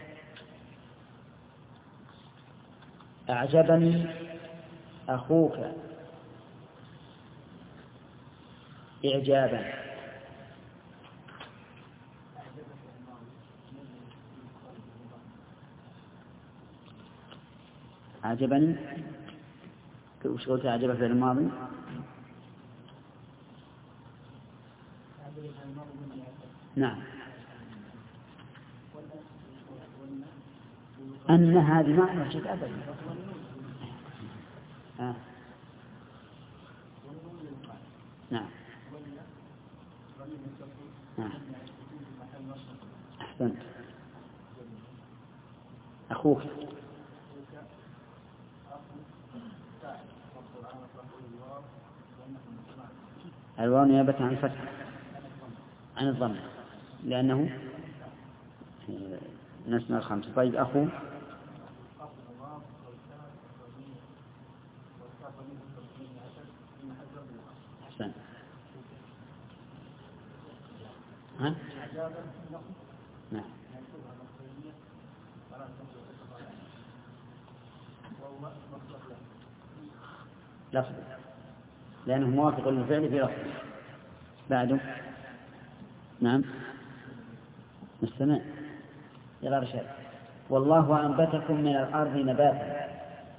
أعجبني أخوك إعجابا. أعجبني وش قلت؟ أعجبك في الماضي. نعم. أن هذه ما نعجب أبدا. آه. نعم. نعم. أحسنت. أخوك الواو نيابة عن الفتح عن الضم لأنه نسمى الخمسة. طيب أخو أحسن. ها؟ نعم. لفظ لأنه موافق للفعل في لفظ. بعده نعم نستمع. يلا رشاد. والله أنبتكم من الأرض نباتا.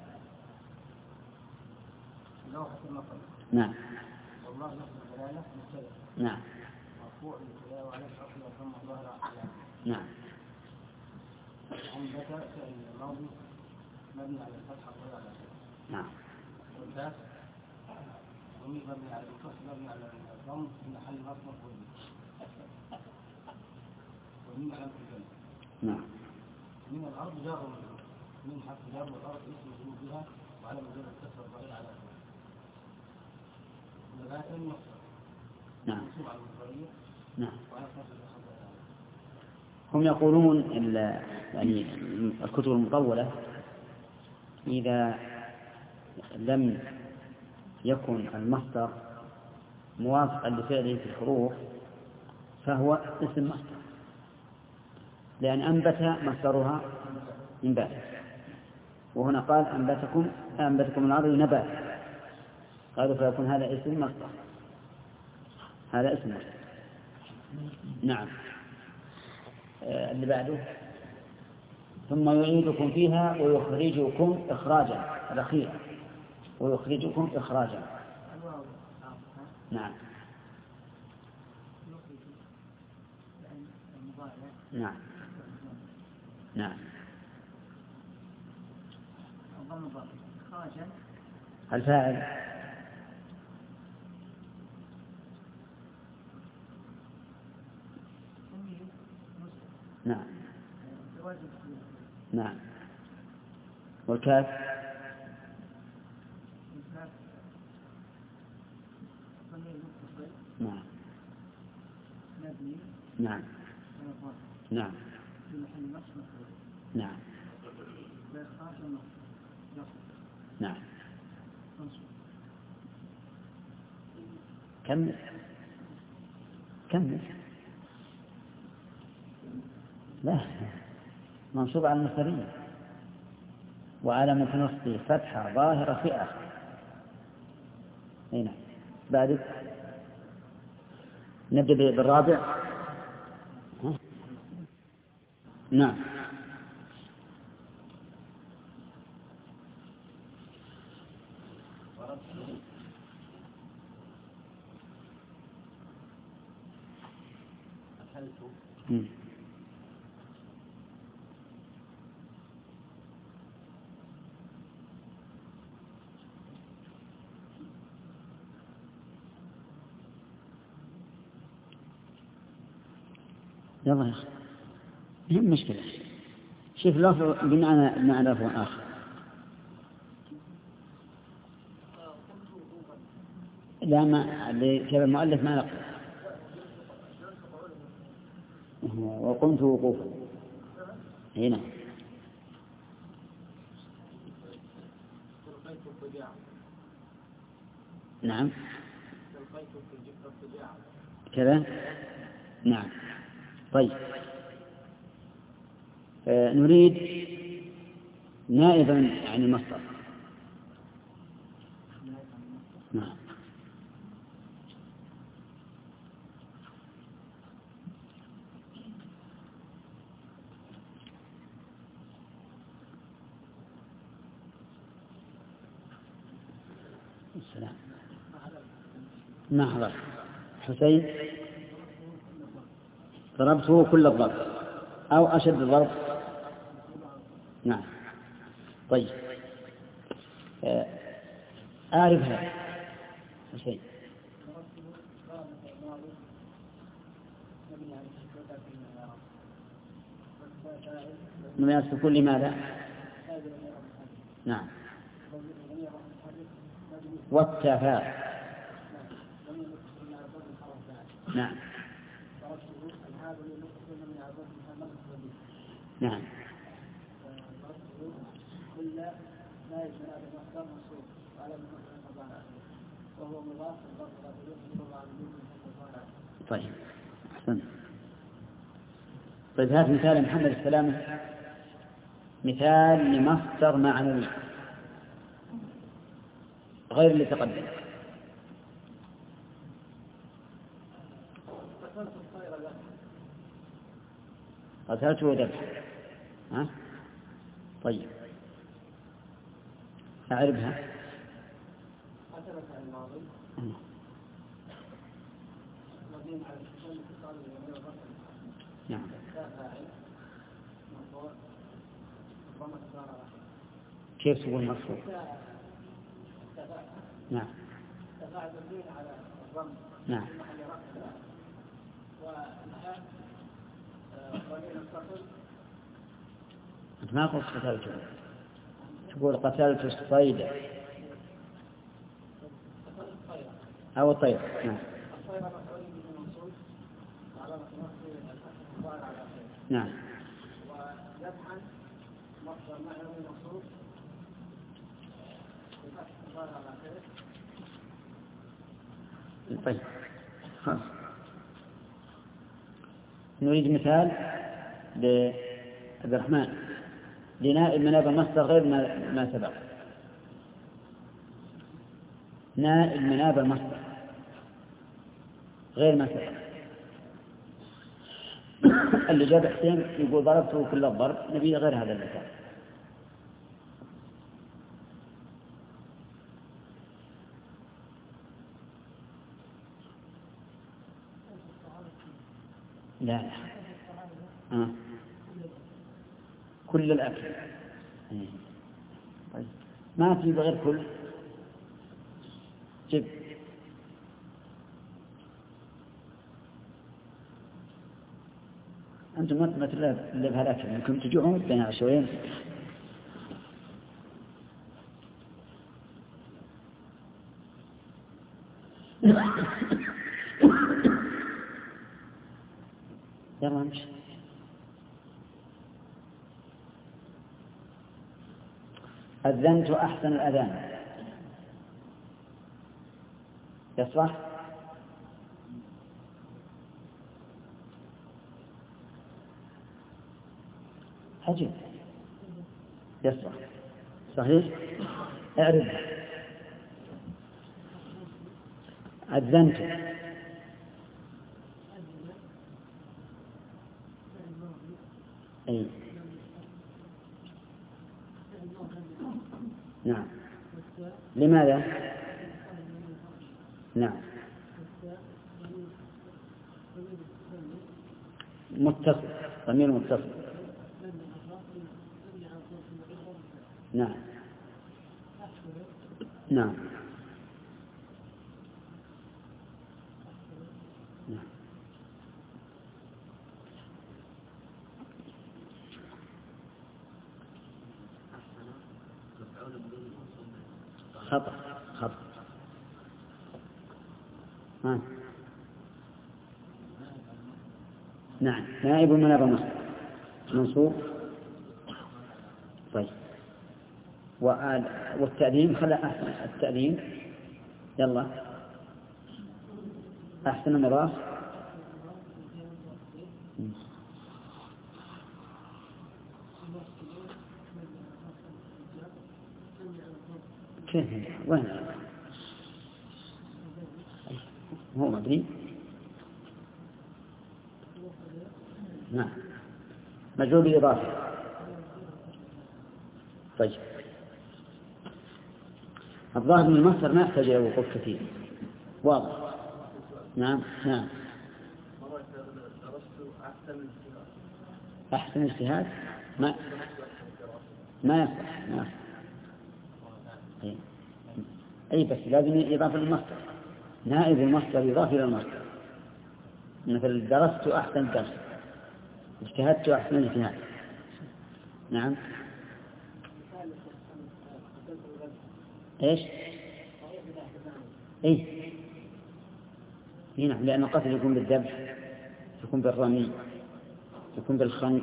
نعم. نعم. نعم. نعم. مبني على الكسر مبني على الضم في محل نصب مفعول ومن علامة الجر. نعم. من الأرض جار ومجرور. من حرف جار والأرض اسم مجرور بها وعلى مجرد الكسر الضمير على نباتا مصدر. نعم. منصوب على المصدرية. نعم. وعلى نصب الخبر. هم يقولون يعني الكتب المطولة إذا لم يكون المصدر موافقا لفعله في الحروف فهو اسم مصدر، لأن أنبت مصدرها إنبات، وهنا قال أنبتكم أنبتكم الأرض نبات، قالوا فيكون هذا اسم مصدر، هذا اسم مصدر. نعم. آه اللي بعده ثم يعيدكم فيها ويخرجكم إخراجا، الأخير ويخرجكم إخراجا. نعم نعم نعم. الفاعل نعم نعم. والكاف نعم نعم نعم نعم نعم. كم كم لا منصوب على المصدرية وعلامة نصبه فتحة ظاهرة في آخر. هنا بعد نبدأ بالرابع. نعم مم. يلا يا أخي هم مشكلة. شوف لفظ بمعنى بمعنى لفظ آخر. لا ما لكذا المؤلف ما نقل وقمت وقوفا هنا. نعم كذا نعم. طيب آه نريد نائبا يعني مصدر. نعم السلام. ما حضر حسين ضربته كل الضرب أو أشد الضرب. نعم طيب أعرفها حسين. من يسكن لماذا؟ نعم والتفاء. نعم نعم طيب أحسن. طيب هذا مثال محمد السلامة مثال لمصدر معنوي غير اللي تقدم. قتلت وذبح. ها طيب أعرفها. نعم كيف تقول مرفوع؟ نعم نعم أنت ما قلت قتلته، تقول قتلت الصيد أو الطير. نعم نعم طيب خلاص. نريد مثال لعبد الرحمن لنائب مناب المصدر غير ما, ما سبق. نائب مناب المصدر غير ما سبق. اللي جاب حسين يقول ضربته كل الضرب، نبي غير هذا المثال. لا لا آه. كل الأكل طيب. ما في غير كل جب أنتم مثل اللي بهالأكل يمكن تجوعون بين عشوين. يلا نمشي. أذنت أحسن الأذان يصلح؟ عجيب يصلح صحيح. اعرف أذنت أي نعم. لماذا؟ نعم متصل، ضمير متصل. نعم نعم نعم خطأ خطأ. ها. نعم نائب مناب المصدر منصوب. طيب والتأذين خلى أحسن التأذين. يلا أحسن مضاف كيف وين هو مبني؟ نعم مجرور بالإضافة. طيب الظاهر من المصدر ما يحتاج إلى وقوف كثير واضح. نعم نعم أحسن اجتهاد ما ما يصح ما يصح. أي. أي بس لازم يضاف للمصدر. نائب المصدر يضاف إلى المصدر. مثل درست أحسن درس، اجتهدت أحسن اجتهاد. نعم إيش؟ إيه نعم لأن القتل يكون بالذبح، يكون بالرمي، يكون بالخنق.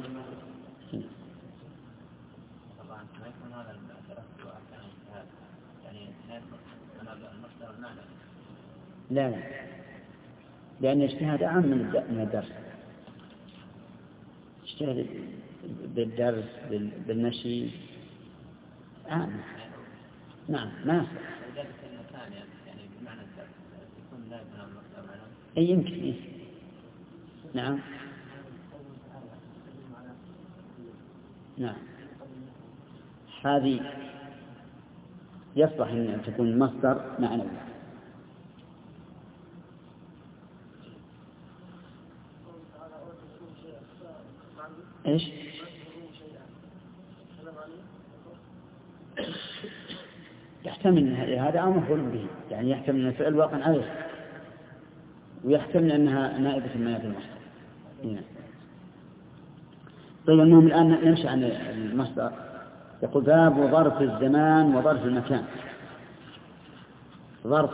لا لا لأن الاجتهاد أعم من الدرس. اجتهد بالدرس بالمشي أعم. نعم ما أي يمكن إيه؟ نعم نعم هذه يصلح أن تكون مصدر معنوي. إيش؟ يحتمل هذا أو مفعول به، يعني يحتمل أن الفعل واقع عليه، ويحتمل أنها نائبة من نائب المصدر. طيب المهم الآن نمشي عن المصدر. يقول باب ظرف الزمان وظرف المكان. ظرف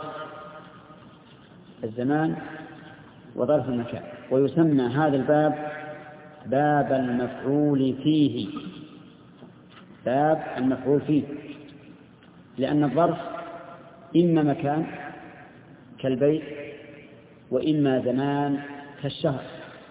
الزمان وظرف المكان، ويسمى هذا الباب باب المفعول فيه. باب المفعول فيه لأن الظرف إما مكان كالبيت وإما زمان كالشهر،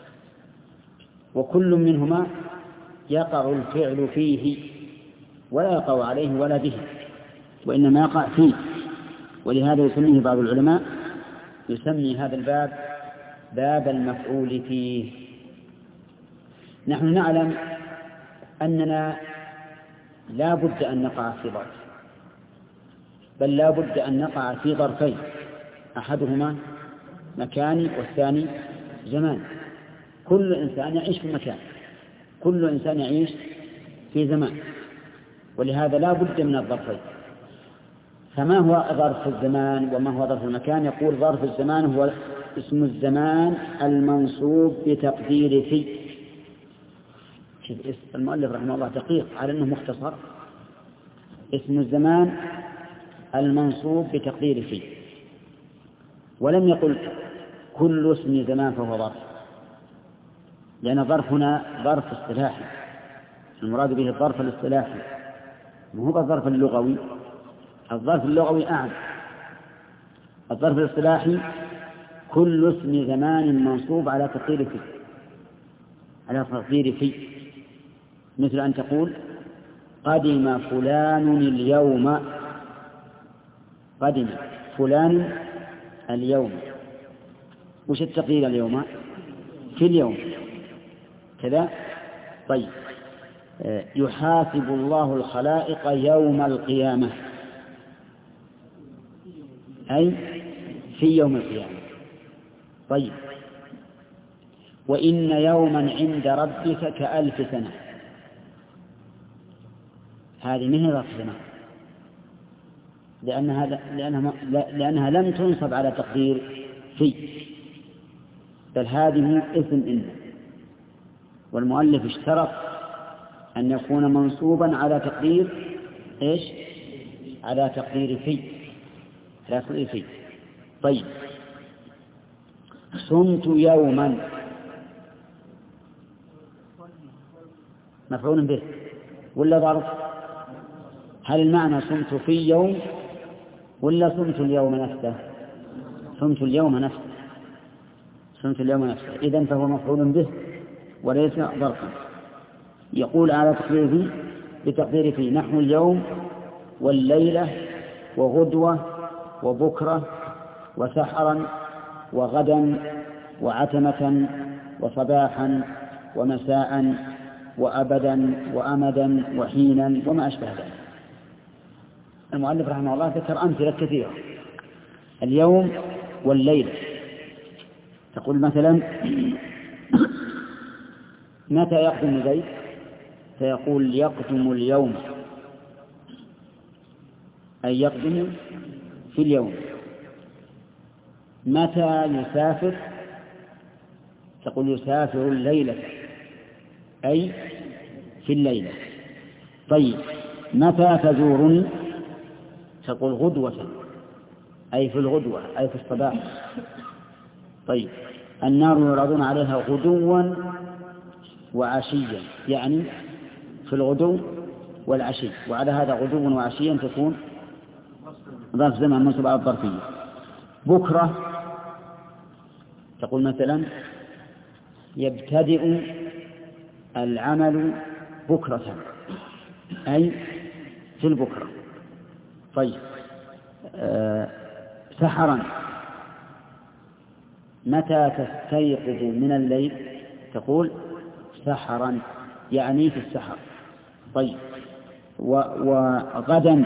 وكل منهما يقع الفعل فيه ولا يقع عليه ولا به، وإنما يقع فيه. ولهذا يسميه بعض العلماء يسمي هذا الباب باب المفعول فيه. نحن نعلم أننا لا بد أن نقع في ظرف، بل لا بد أن نقع في ظرفين، أحدهما مكاني والثاني زمان. كل إنسان يعيش في مكان، كل إنسان يعيش في زمان، ولهذا لا بد من الظرفين. فما هو ظرف الزمان وما هو ظرف المكان؟ يقول ظرف الزمان هو اسم الزمان المنصوب بتقدير في. شوف المؤلف رحمه الله دقيق على أنه مختصر. اسم الزمان المنصوب بتقدير في، ولم يقل كل اسم زمان فهو ظرف، لأن الظرف هنا ظرف اصطلاحي، المراد به الظرف الاصطلاحي ما هو الظرف اللغوي. الظرف اللغوي أعم، الظرف الاصطلاحي كل اسم زمان منصوب على تقدير في، على تقدير في، مثل أن تقول قدم فلان اليوم، قدم فلان اليوم، وش التقدير اليوم؟ في اليوم كذا. طيب يحاسب الله الخلائق يوم القيامة، أي في يوم القيامة. طيب وإن يوما عند ربك كألف سنة، هذه من ظرف زمان، لأنها, لأنها, لأنها لم تنصب على تقدير في، بل هذه اسم إن، والمؤلف اشترط أن يكون منصوبا على تقدير إيش؟ على تقدير في، على تقدير في. طيب صمت يوما مفعول به ولا ظرف؟ هل المعنى صمت في يوم ولا صمت اليوم نفسه؟ صمت اليوم نفسه، صمت اليوم نفسه، إذن فهو مفعول به وليس ظرفا. يقول على تقدير في بتقدير في نحو اليوم والليلة وغدوة وبكرة وسحرا وغدا وعتمة وصباحا ومساء وأبدا وأمدا وحينا وما أشبه ذلك. المؤلف رحمه الله ذكر أمثلة كثيرة. اليوم والليلة، تقول مثلا متى يقدم زيد؟ فيقول يقدم اليوم، أي يقدم في اليوم. متى يسافر؟ تقول يسافر الليلة، أي في الليلة. طيب متى تزورني؟ تقول غدوة، أي في الغدوة، أي في الصباح. طيب النار يعرضون عليها غدوا وعشيا، يعني في الغدو والعشي، وعلى هذا غدوا وعشيا تكون ظرف زمن منصوب على الظرفية. بكرة تقول مثلا يبتدئ العمل بكرة، أي في البكرة. طيب أه سحرا متى تستيقظ من الليل؟ تقول سحرا، يعني في السحر. طيب وغدا،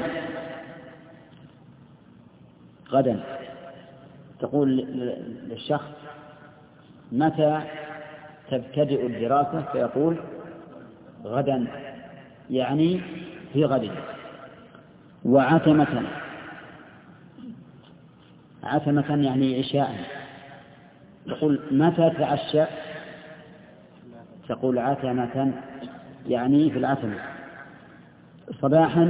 غدا تقول للشخص متى تبتدئ الدراسة؟ فيقول غدا، يعني في غد. وعتمة، عتمة يعني عشاء، تقول متى تعشى؟ تقول عتمة، يعني في العتمة. صباحا،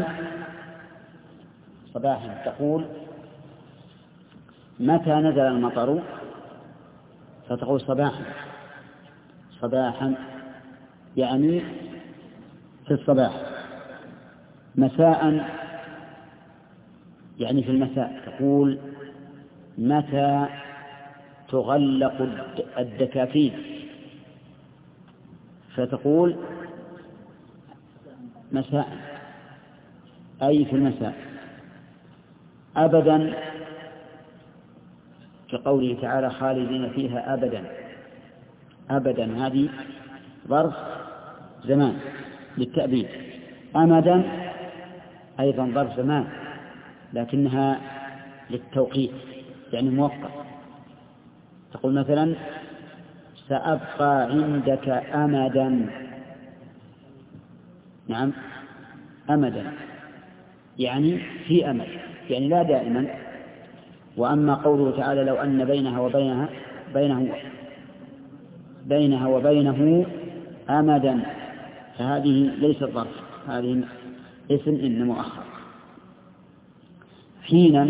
صباحا تقول متى نزل المطر؟ فتقول صباحا، صباحا يعني في الصباح. مساء يعني في المساء، تقول متى تغلق الدكاكين، فتقول مساء أي في المساء. أبدا كقوله تعالى خالدين فيها أبدا، أبدا هذه ظرف زمان للتأبيد. أمدا أيضا ظرف زمان لكنها للتوقيت يعني مؤقت. تقول مثلا سأبقى عندك أمدا، نعم أمدا يعني في أمد يعني لا دائما. وأما قوله تعالى لو أن بينها وبينها بينه بينها وبينه أمدا فهذه ليست ظرف، هذه اسم إن مؤخر. حينا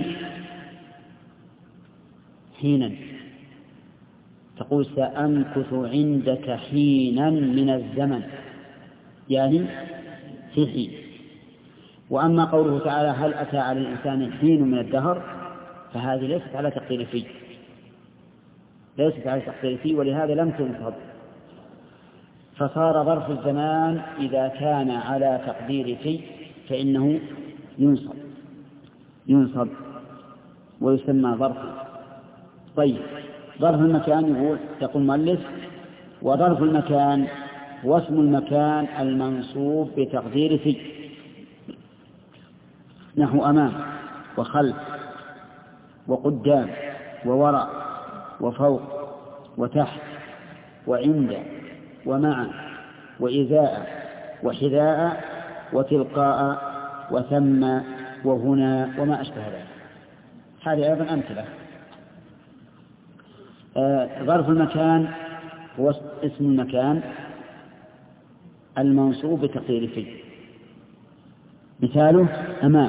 حينا تقول سأمكث عندك حينا من الزمن يعني في حين. وأما قوله تعالى هل أتى على الإنسان حين من الدهر فهذه ليست على تقدير فيه، ليست على تقدير فيه ولهذا لم تنصب، فصار ظرف الزمان إذا كان على تقدير فيه فإنه ينصب ينصب ويسمى ظرفا. طيب ظرف المكان يقول تقول مؤلف وظرف المكان هو اسم المكان المنصوب بتقدير فيه، نحو أمام وخلف وقدام ووراء وفوق وتحت وعند ومع وإزاء وحذاء وتلقاء وثم وهنا وما أشبه ذلك. هذه أيضا أمثلة. آه ظرف المكان هو اسم المكان المنصوب بتقدير فيه، مثاله أمام.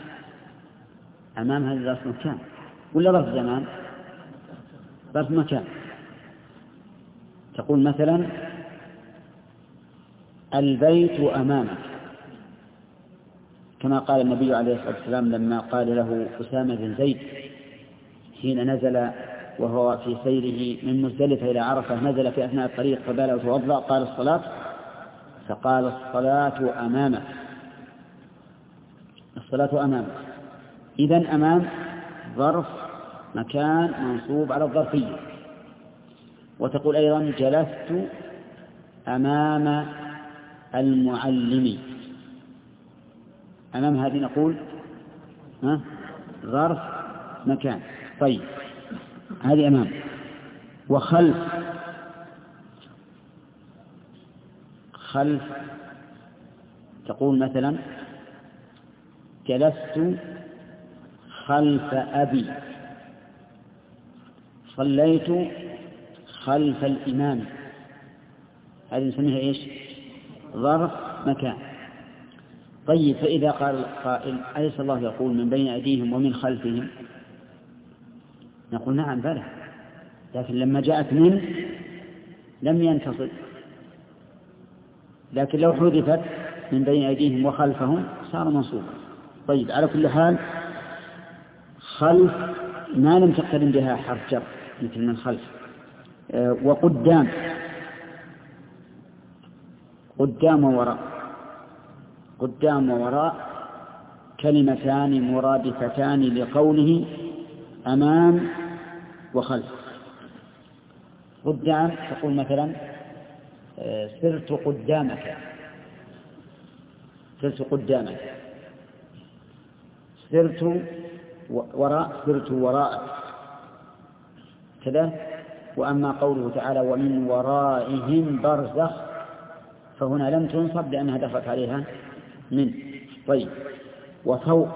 أمام هذا ظرف مكان ولا ظرف زمان؟ ظرف مكان. تقول مثلا البيت أمامك، كما قال النبي عليه الصلاة والسلام لما قال له أسامة بن زيد حين نزل وهو في سيره من مزدلفة إلى عرفة، نزل في أثناء الطريق فبال وتوضأ قال الصلاة، فقال الصلاة أمامك، الصلاة أمامك. إذن أمام ظرف مكان منصوب على الظرفية. وتقول أيضا جلست أمام المعلم، أمام هذه نقول ها ظرف مكان. طيب هذه أمام. وخلف خلف تقول مثلا جلست خلف أبي، صليت خلف الإمام، هذه نسميها إيش؟ ظرف مكان. طيب فإذا قال قائل أليس الله يقول من بين أيديهم ومن خلفهم؟ نقول نعم بلى، لكن لما جاءت من لم ينتصل، لكن لو حذفت من بين أيديهم وخلفهم صار منصوبا. طيب على كل حال خلف ما لم تقترن بها حرف جر مثل من خلف. أه وقدام قدام ووراء، قدام ووراء كلمتان مرادفتان لقوله أمام وخلف. قدام تقول مثلا أه سرت قدامك، سرت قدامك. سرت وراء سرت وراءك كذا. وأما قوله تعالى ومن ورائهم برزخ فهنا لم تنصب لأنها دخلت عليها من. طيب وفوق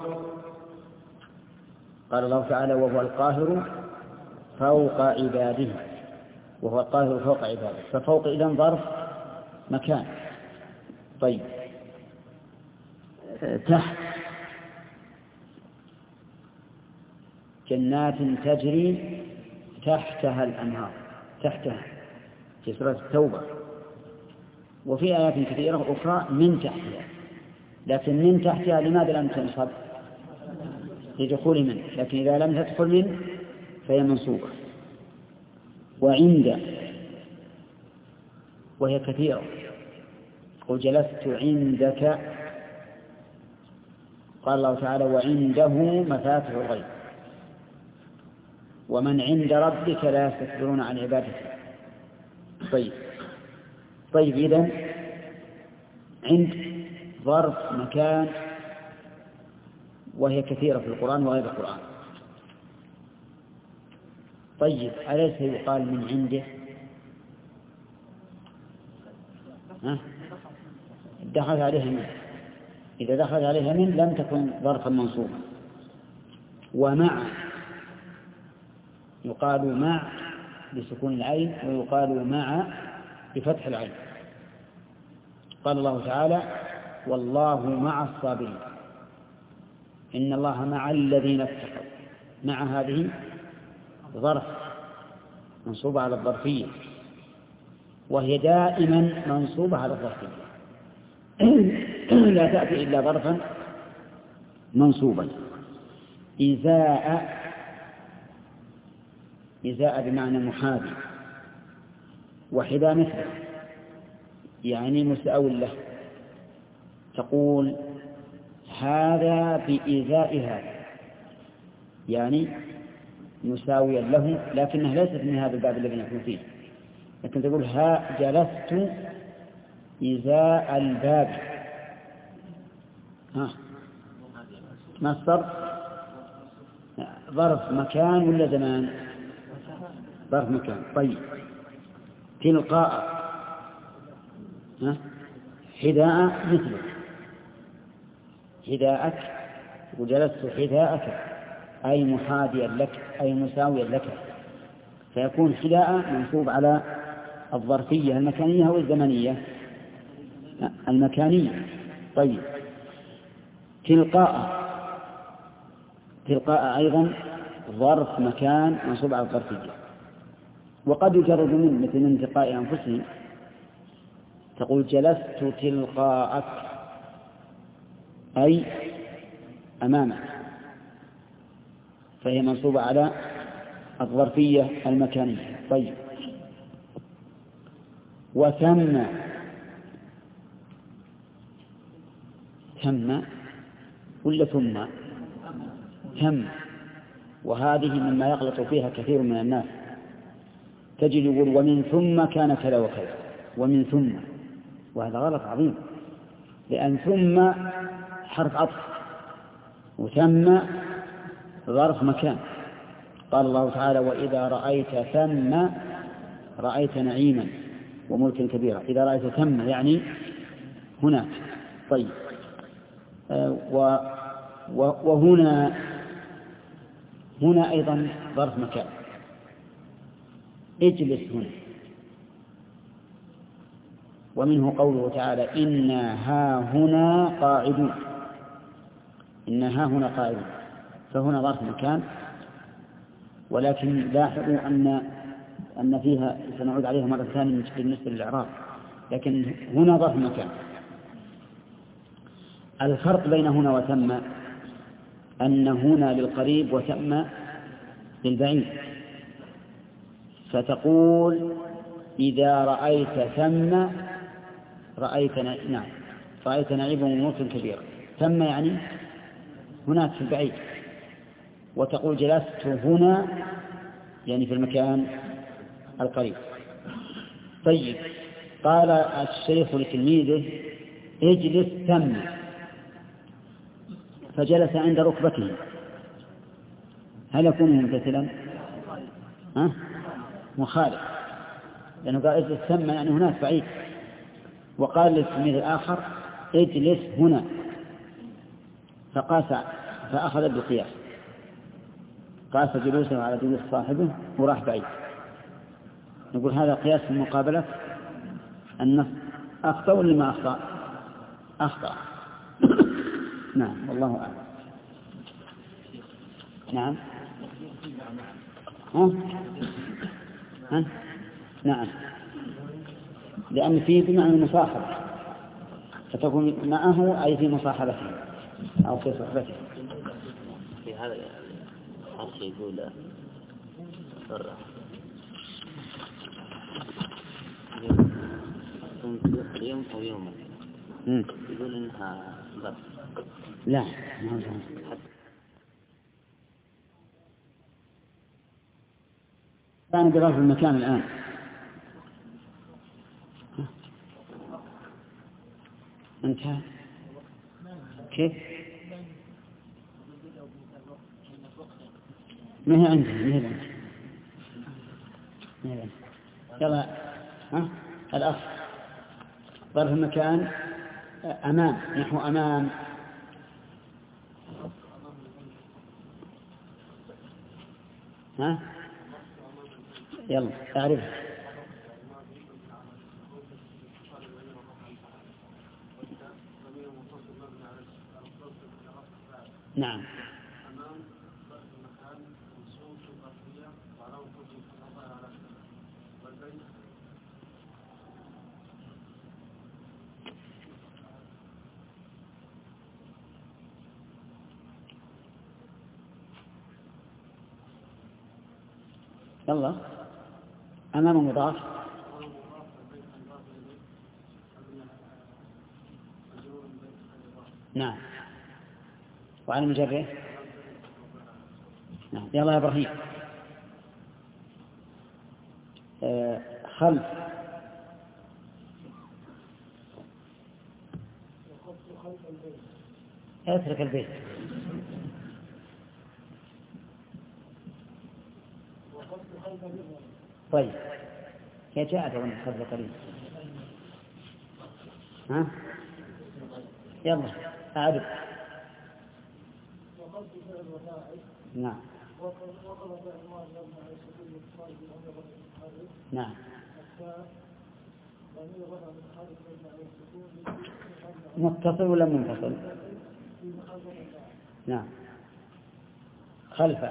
قال الله تعالى وهو القاهر فوق عباده، وهو القاهر فوق عباده، ففوق إذن ظرف مكان. طيب تحت جنات تجري تحتها الأنهار، تحتها في سورة التوبة. وفي آيات كثيرة أخرى من تحتها، لكن من تحتها لماذا لم تنصب؟ لدخول من، لكن إذا لم تدخل من فهي منصوبة. وعند، وهي كثيرة. قل جلست عندك، قال الله تعالى وعنده مفاتح الغيب ومن عند ربك لا يستكبرون عن عبادته. طيب طيب إذن عند ظرف مكان، وهي كثيرة في القرآن وغير القرآن. طيب أليس يقال من عنده؟ ها؟ دخل عليها من، إذا دخل عليها من لم تكن ظرفا منصوبا. ومع يقال مع بسكون العين، ويقال مع بفتح العين. قال الله تعالى والله مع الصابرين، إن الله مع الذين اتقوا. مع هذه ظرف منصوبة على الظرفية، وهي دائما منصوبة على الظرفية، لا تأتي إلا ظرفا منصوبا. إزاء، إزاء بمعنى محاذي، وحذا مثله يعني مساو له. تقول هذا بإزاء هذا، يعني مساويا له، لكنها ليست من هذا الباب الذي نحن فيه. لكن تقول ها جلست إزاء الباب. ها مصدر ظرف مكان ولا زمان؟ ظرف مكان. طيب تلقاء، ها حذاء مثله، حذاءك، وجلست حذاءك أي محاذيا لك أي مساويا لك، فيكون حذاء منصوب على الظرفية المكانية أو الزمنية؟ المكانية. طيب تلقاء، تلقاء أيضا ظرف مكان منصوب على الظرفية. وقد يجرد من مثل من تلقاء أنفسهم، تقول جلست تلقاءك أي أمامك، فهي منصوبة على الظرفية المكانية. طيب وثم، ثم ولا ثم؟ ثم، وهذه مما يغلط فيها كثير من الناس. تجد يقول ومن ثم كان كذا وكذا، ومن ثم، وهذا غلط عظيم، لأن ثم حرف عطف وثم ظرف مكان. قال الله تعالى وإذا رأيت ثم رأيت نعيما وملكا كبيرا. إذا رأيت ثم يعني هناك. طيب آه و وهنا هنا أيضا ظرف مكان، اجلس هنا. ومنه قوله تعالى إنا ها هنا قاعدون، إنا ها هنا قاعدون، فهنا ظرف مكان. ولكن لاحظوا أن أن فيها سنعود عليها مرة ثانية بالنسبة للإعراب، لكن هنا ظرف مكان. الفرق بين هنا وثم أن هنا للقريب وثم للبعيد. فتقول إذا رأيت ثم رأيت نعم رأيت نعيما وملكا كبيرا. ثم يعني هناك في البعيد. وتقول جلست هنا يعني في المكان القريب. طيب قال الشيخ لتلميذه اجلس ثم، فجلس عند ركبته، هل يكون ممتثلا؟ ها؟ مخالف، لأنه قال اجلس ثم يعني هناك بعيد. وقال للتلميذ الآخر اجلس هنا، فقاس فأخذ بالقياس، قاس جلوسه على جلوس صاحبه وراح بعيد. نقول هذا قياس في مقابلة النص. أخطأ ولا ما أخطأ؟ أخطأ. نعم والله أعلم. نعم ها؟ ها؟ نعم، لأن فيه بمعنى المصاحبة، فتكون معه أي في مصاحبته أو في صحبته. في هذا الشيء يقول يوم أو يوما يقول إنها ظرف. لا ما هو ظرف. كان بظرف المكان الآن. انتهى. كيف؟ ما هي عندي ما هي عندي ما هي عندي. يلا ها الأخ ظرف المكان أمام نحو أمام ها يلا أعرف. نعم يلا أمام مضاف نعم وعلى مجره نعم. يلا يا إبراهيم آه خلف اترك البيت طيب هي جاءت وانا خلف قريب ها يلا أعرف نعم نعم متصل ولا منفصل؟ نعم خلفه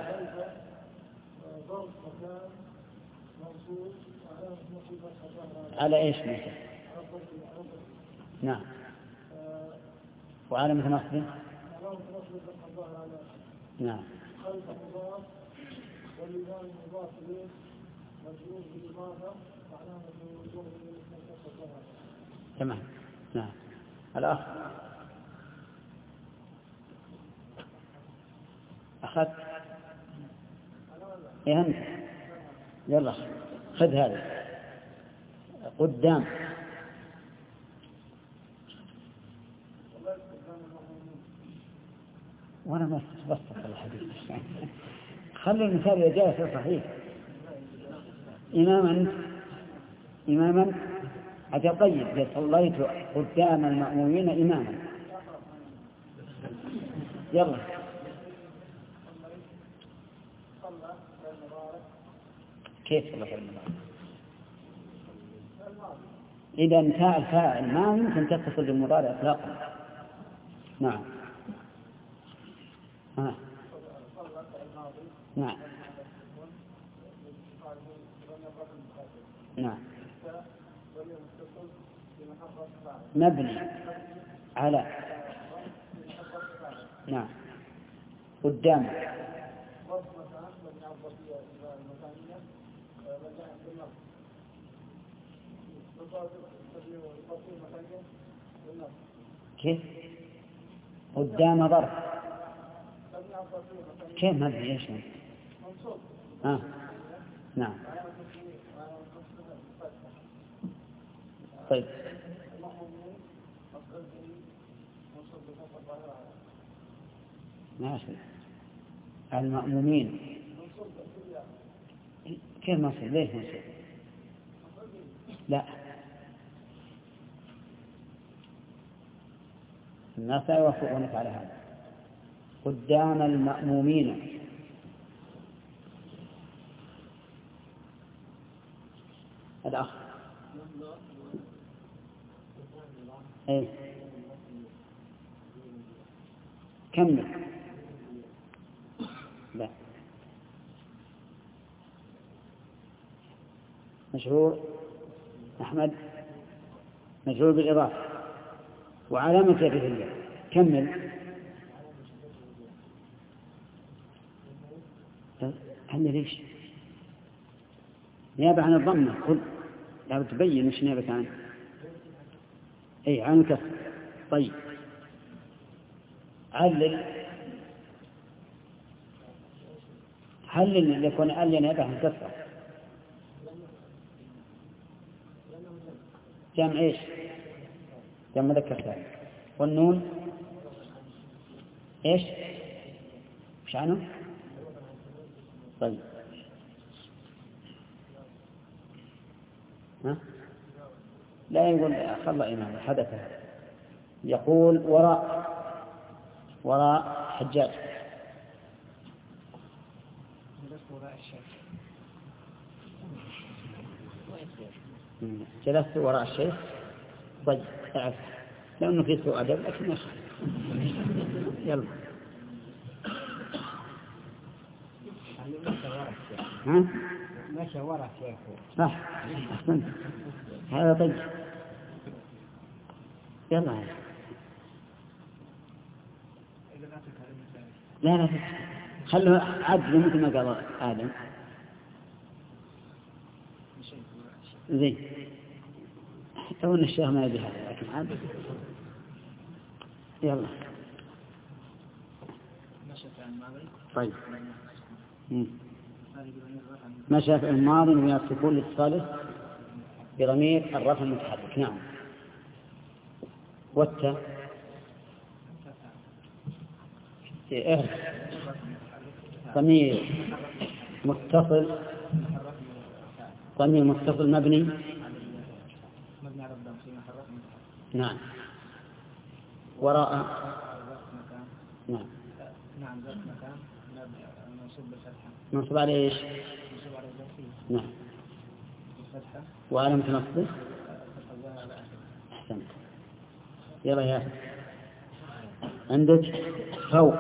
على ايش مثل؟ نعم وعلامة نصبه نعم تمام نعم الأخ أخذت إيه أنت يلا خذ هذا قدام وأنا ما استبصت الحديث خلي المثال إذا جاء صحيح إماما إماما أجل طيب صليت قدام المأمومين إماما يلا كيف صلى إذا انتهى الفاعل ما يمكن تتصل بالمضارع إطلاقا نعم آه. نعم نعم مبني على نعم قدام كيف قدام ظرف كيف مبني ايش آه. نعم طيب ماشي المأمومين كيف مصر ليش مصر لا الناس لا يوافقونك على هذا قدام المأمومين الأخ ايه كمل لا مشروع أحمد مشروع بالإضافة وعلامة جره الله كمل هل ليش نيابة عن الضمة قل لا تبين وش نيابك عنه. أي عن الكسر. طيب علل علل يكون علل نيابه عن الكسر. جمع إيش؟ جمع مذكر سالم. والنون إيش؟ مش عنه؟ طيب ها؟ لا يقول خلى إمام حدث. يقول وراء وراء حجاج. جلست وراء الشيخ. طيب تعرف لأنه في سوء أدب لكن ماشي. يلا ها؟ ماشي وراء الشيخ. صح أحسنت. هذا طيب. يلا لا لا خلوا عدل مثل ما قال آدم. زين لو أن الشيخ ما يبي هذا لكن عدل. يلا طيب ما شاف الماضي من السكون للصالح بضمير الرفع المتحرك. نعم. والتاء إيه ضمير متصل ضمير متصل مبني. نعم. وراء نعم نعم ذات مكان منصوب بالفتحة. منصوب على ايش؟ منصوب على الظرفية. نعم. بالفتحة. وعلامة نصبه. أحسنت. يلا يا عندك فوق.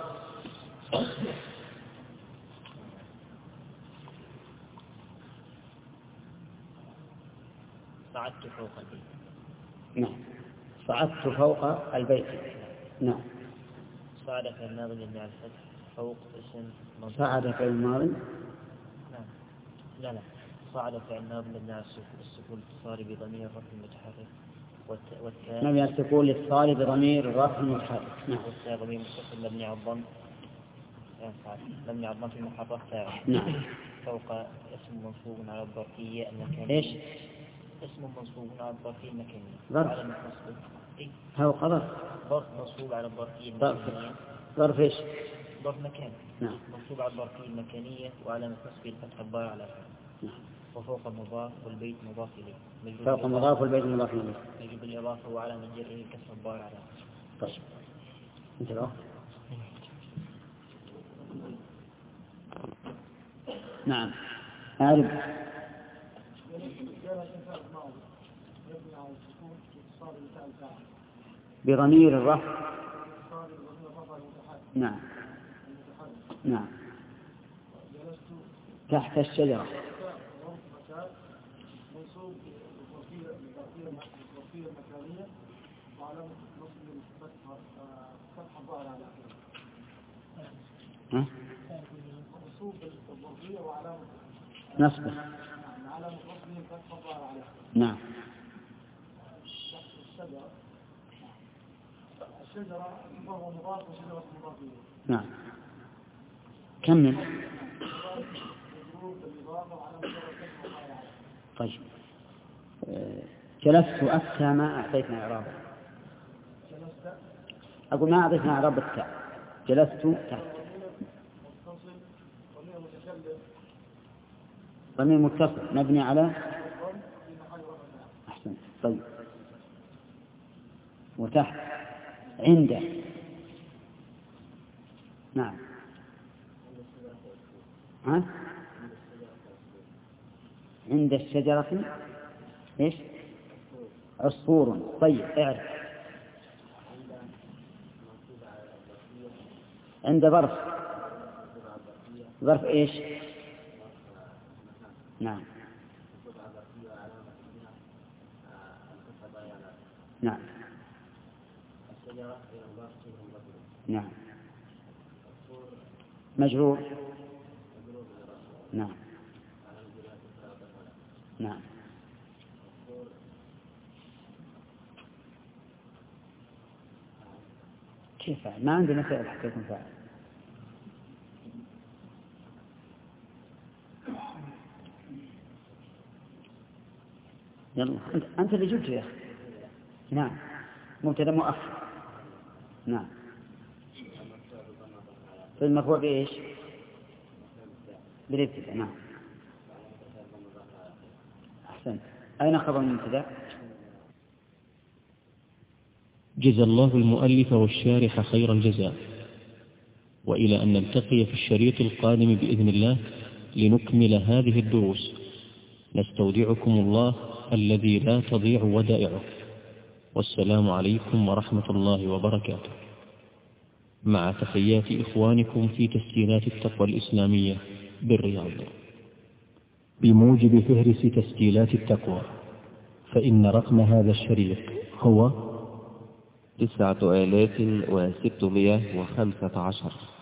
صعدت فوق البيت. نعم. صعدت فوق البيت. نعم. صعد في الماضي مبني على الفتح. فوق اسم منصوب. صعد في الماضي. نعم. لا لا صعد في الماضي مبني على السكون الاتصالي بضمير الرفع المتحرك. والتاء مبني على السكون الاتصالي بضمير الرفع المتحرك. نعم. والتاء ضمير متصل مبني على الضم. مبني على الضم في المحرك تاء. نعم. فوق اسم منصوب على الظرفية المكانية. ايش؟ اسم منصوب على الظرفية المكانية. ظرف. إيه؟ فوق ظرف. ظرف منصوب على الظرفية ظرف. المكانية. ظرف ايش؟ ظرف مكان. نعم. منصوب على الظرفية المكانية وعلامة نصبه الفتح الضار على فعل. نعم. وفوق المضاف والبيت مضاف إليه. فوق المضاف والبيت مضاف إليه. يجب الإضافة وعلامة جره كسر الضار على فعل. طيب. انتبه. نعم. عارف. بضمير الرفع. نعم. نعم. تحت الشجرة. ها؟ نصبه. نعم. الشجرة وهو مضاف وشجرة مضافية. نعم. كمل. طيب. جلست أفتى ما أعطيتنا إعرابه. أقول ما أعطيتنا إعراب التاء. جلست تحت. ضمير متصل مبني على. أحسن. طيب. وتحت عنده. نعم. ها؟ عند الشجرة إيش؟ عصفور. طيب اعرف. عند ظرف. ظرف إيش؟ نعم. نعم. نعم. مجرور. نعم. نعم. كيف فاعل؟ ما عندنا فعل حتى يكون فاعل. يلا أنت, أنت اللي جبته يا أخي. نعم مبتدأ مؤخر. نعم في المرفوع بإيش؟ بالابتداء. نعم أحسنت. أين خبر المبتدأ؟ جزا الله المؤلف والشارح خير الجزاء، وإلى أن نلتقي في الشريط القادم بإذن الله لنكمل هذه الدروس، نستودعكم الله الذي لا تضيع ودائعه، والسلام عليكم ورحمة الله وبركاته، مع تحيات إخوانكم في تسجيلات التقوى الإسلامية بالرياض. بموجب فهرس تسجيلات التقوى، فإن رقم هذا الشريط هو تسعة آلاف وستمائة وخمسة عشر.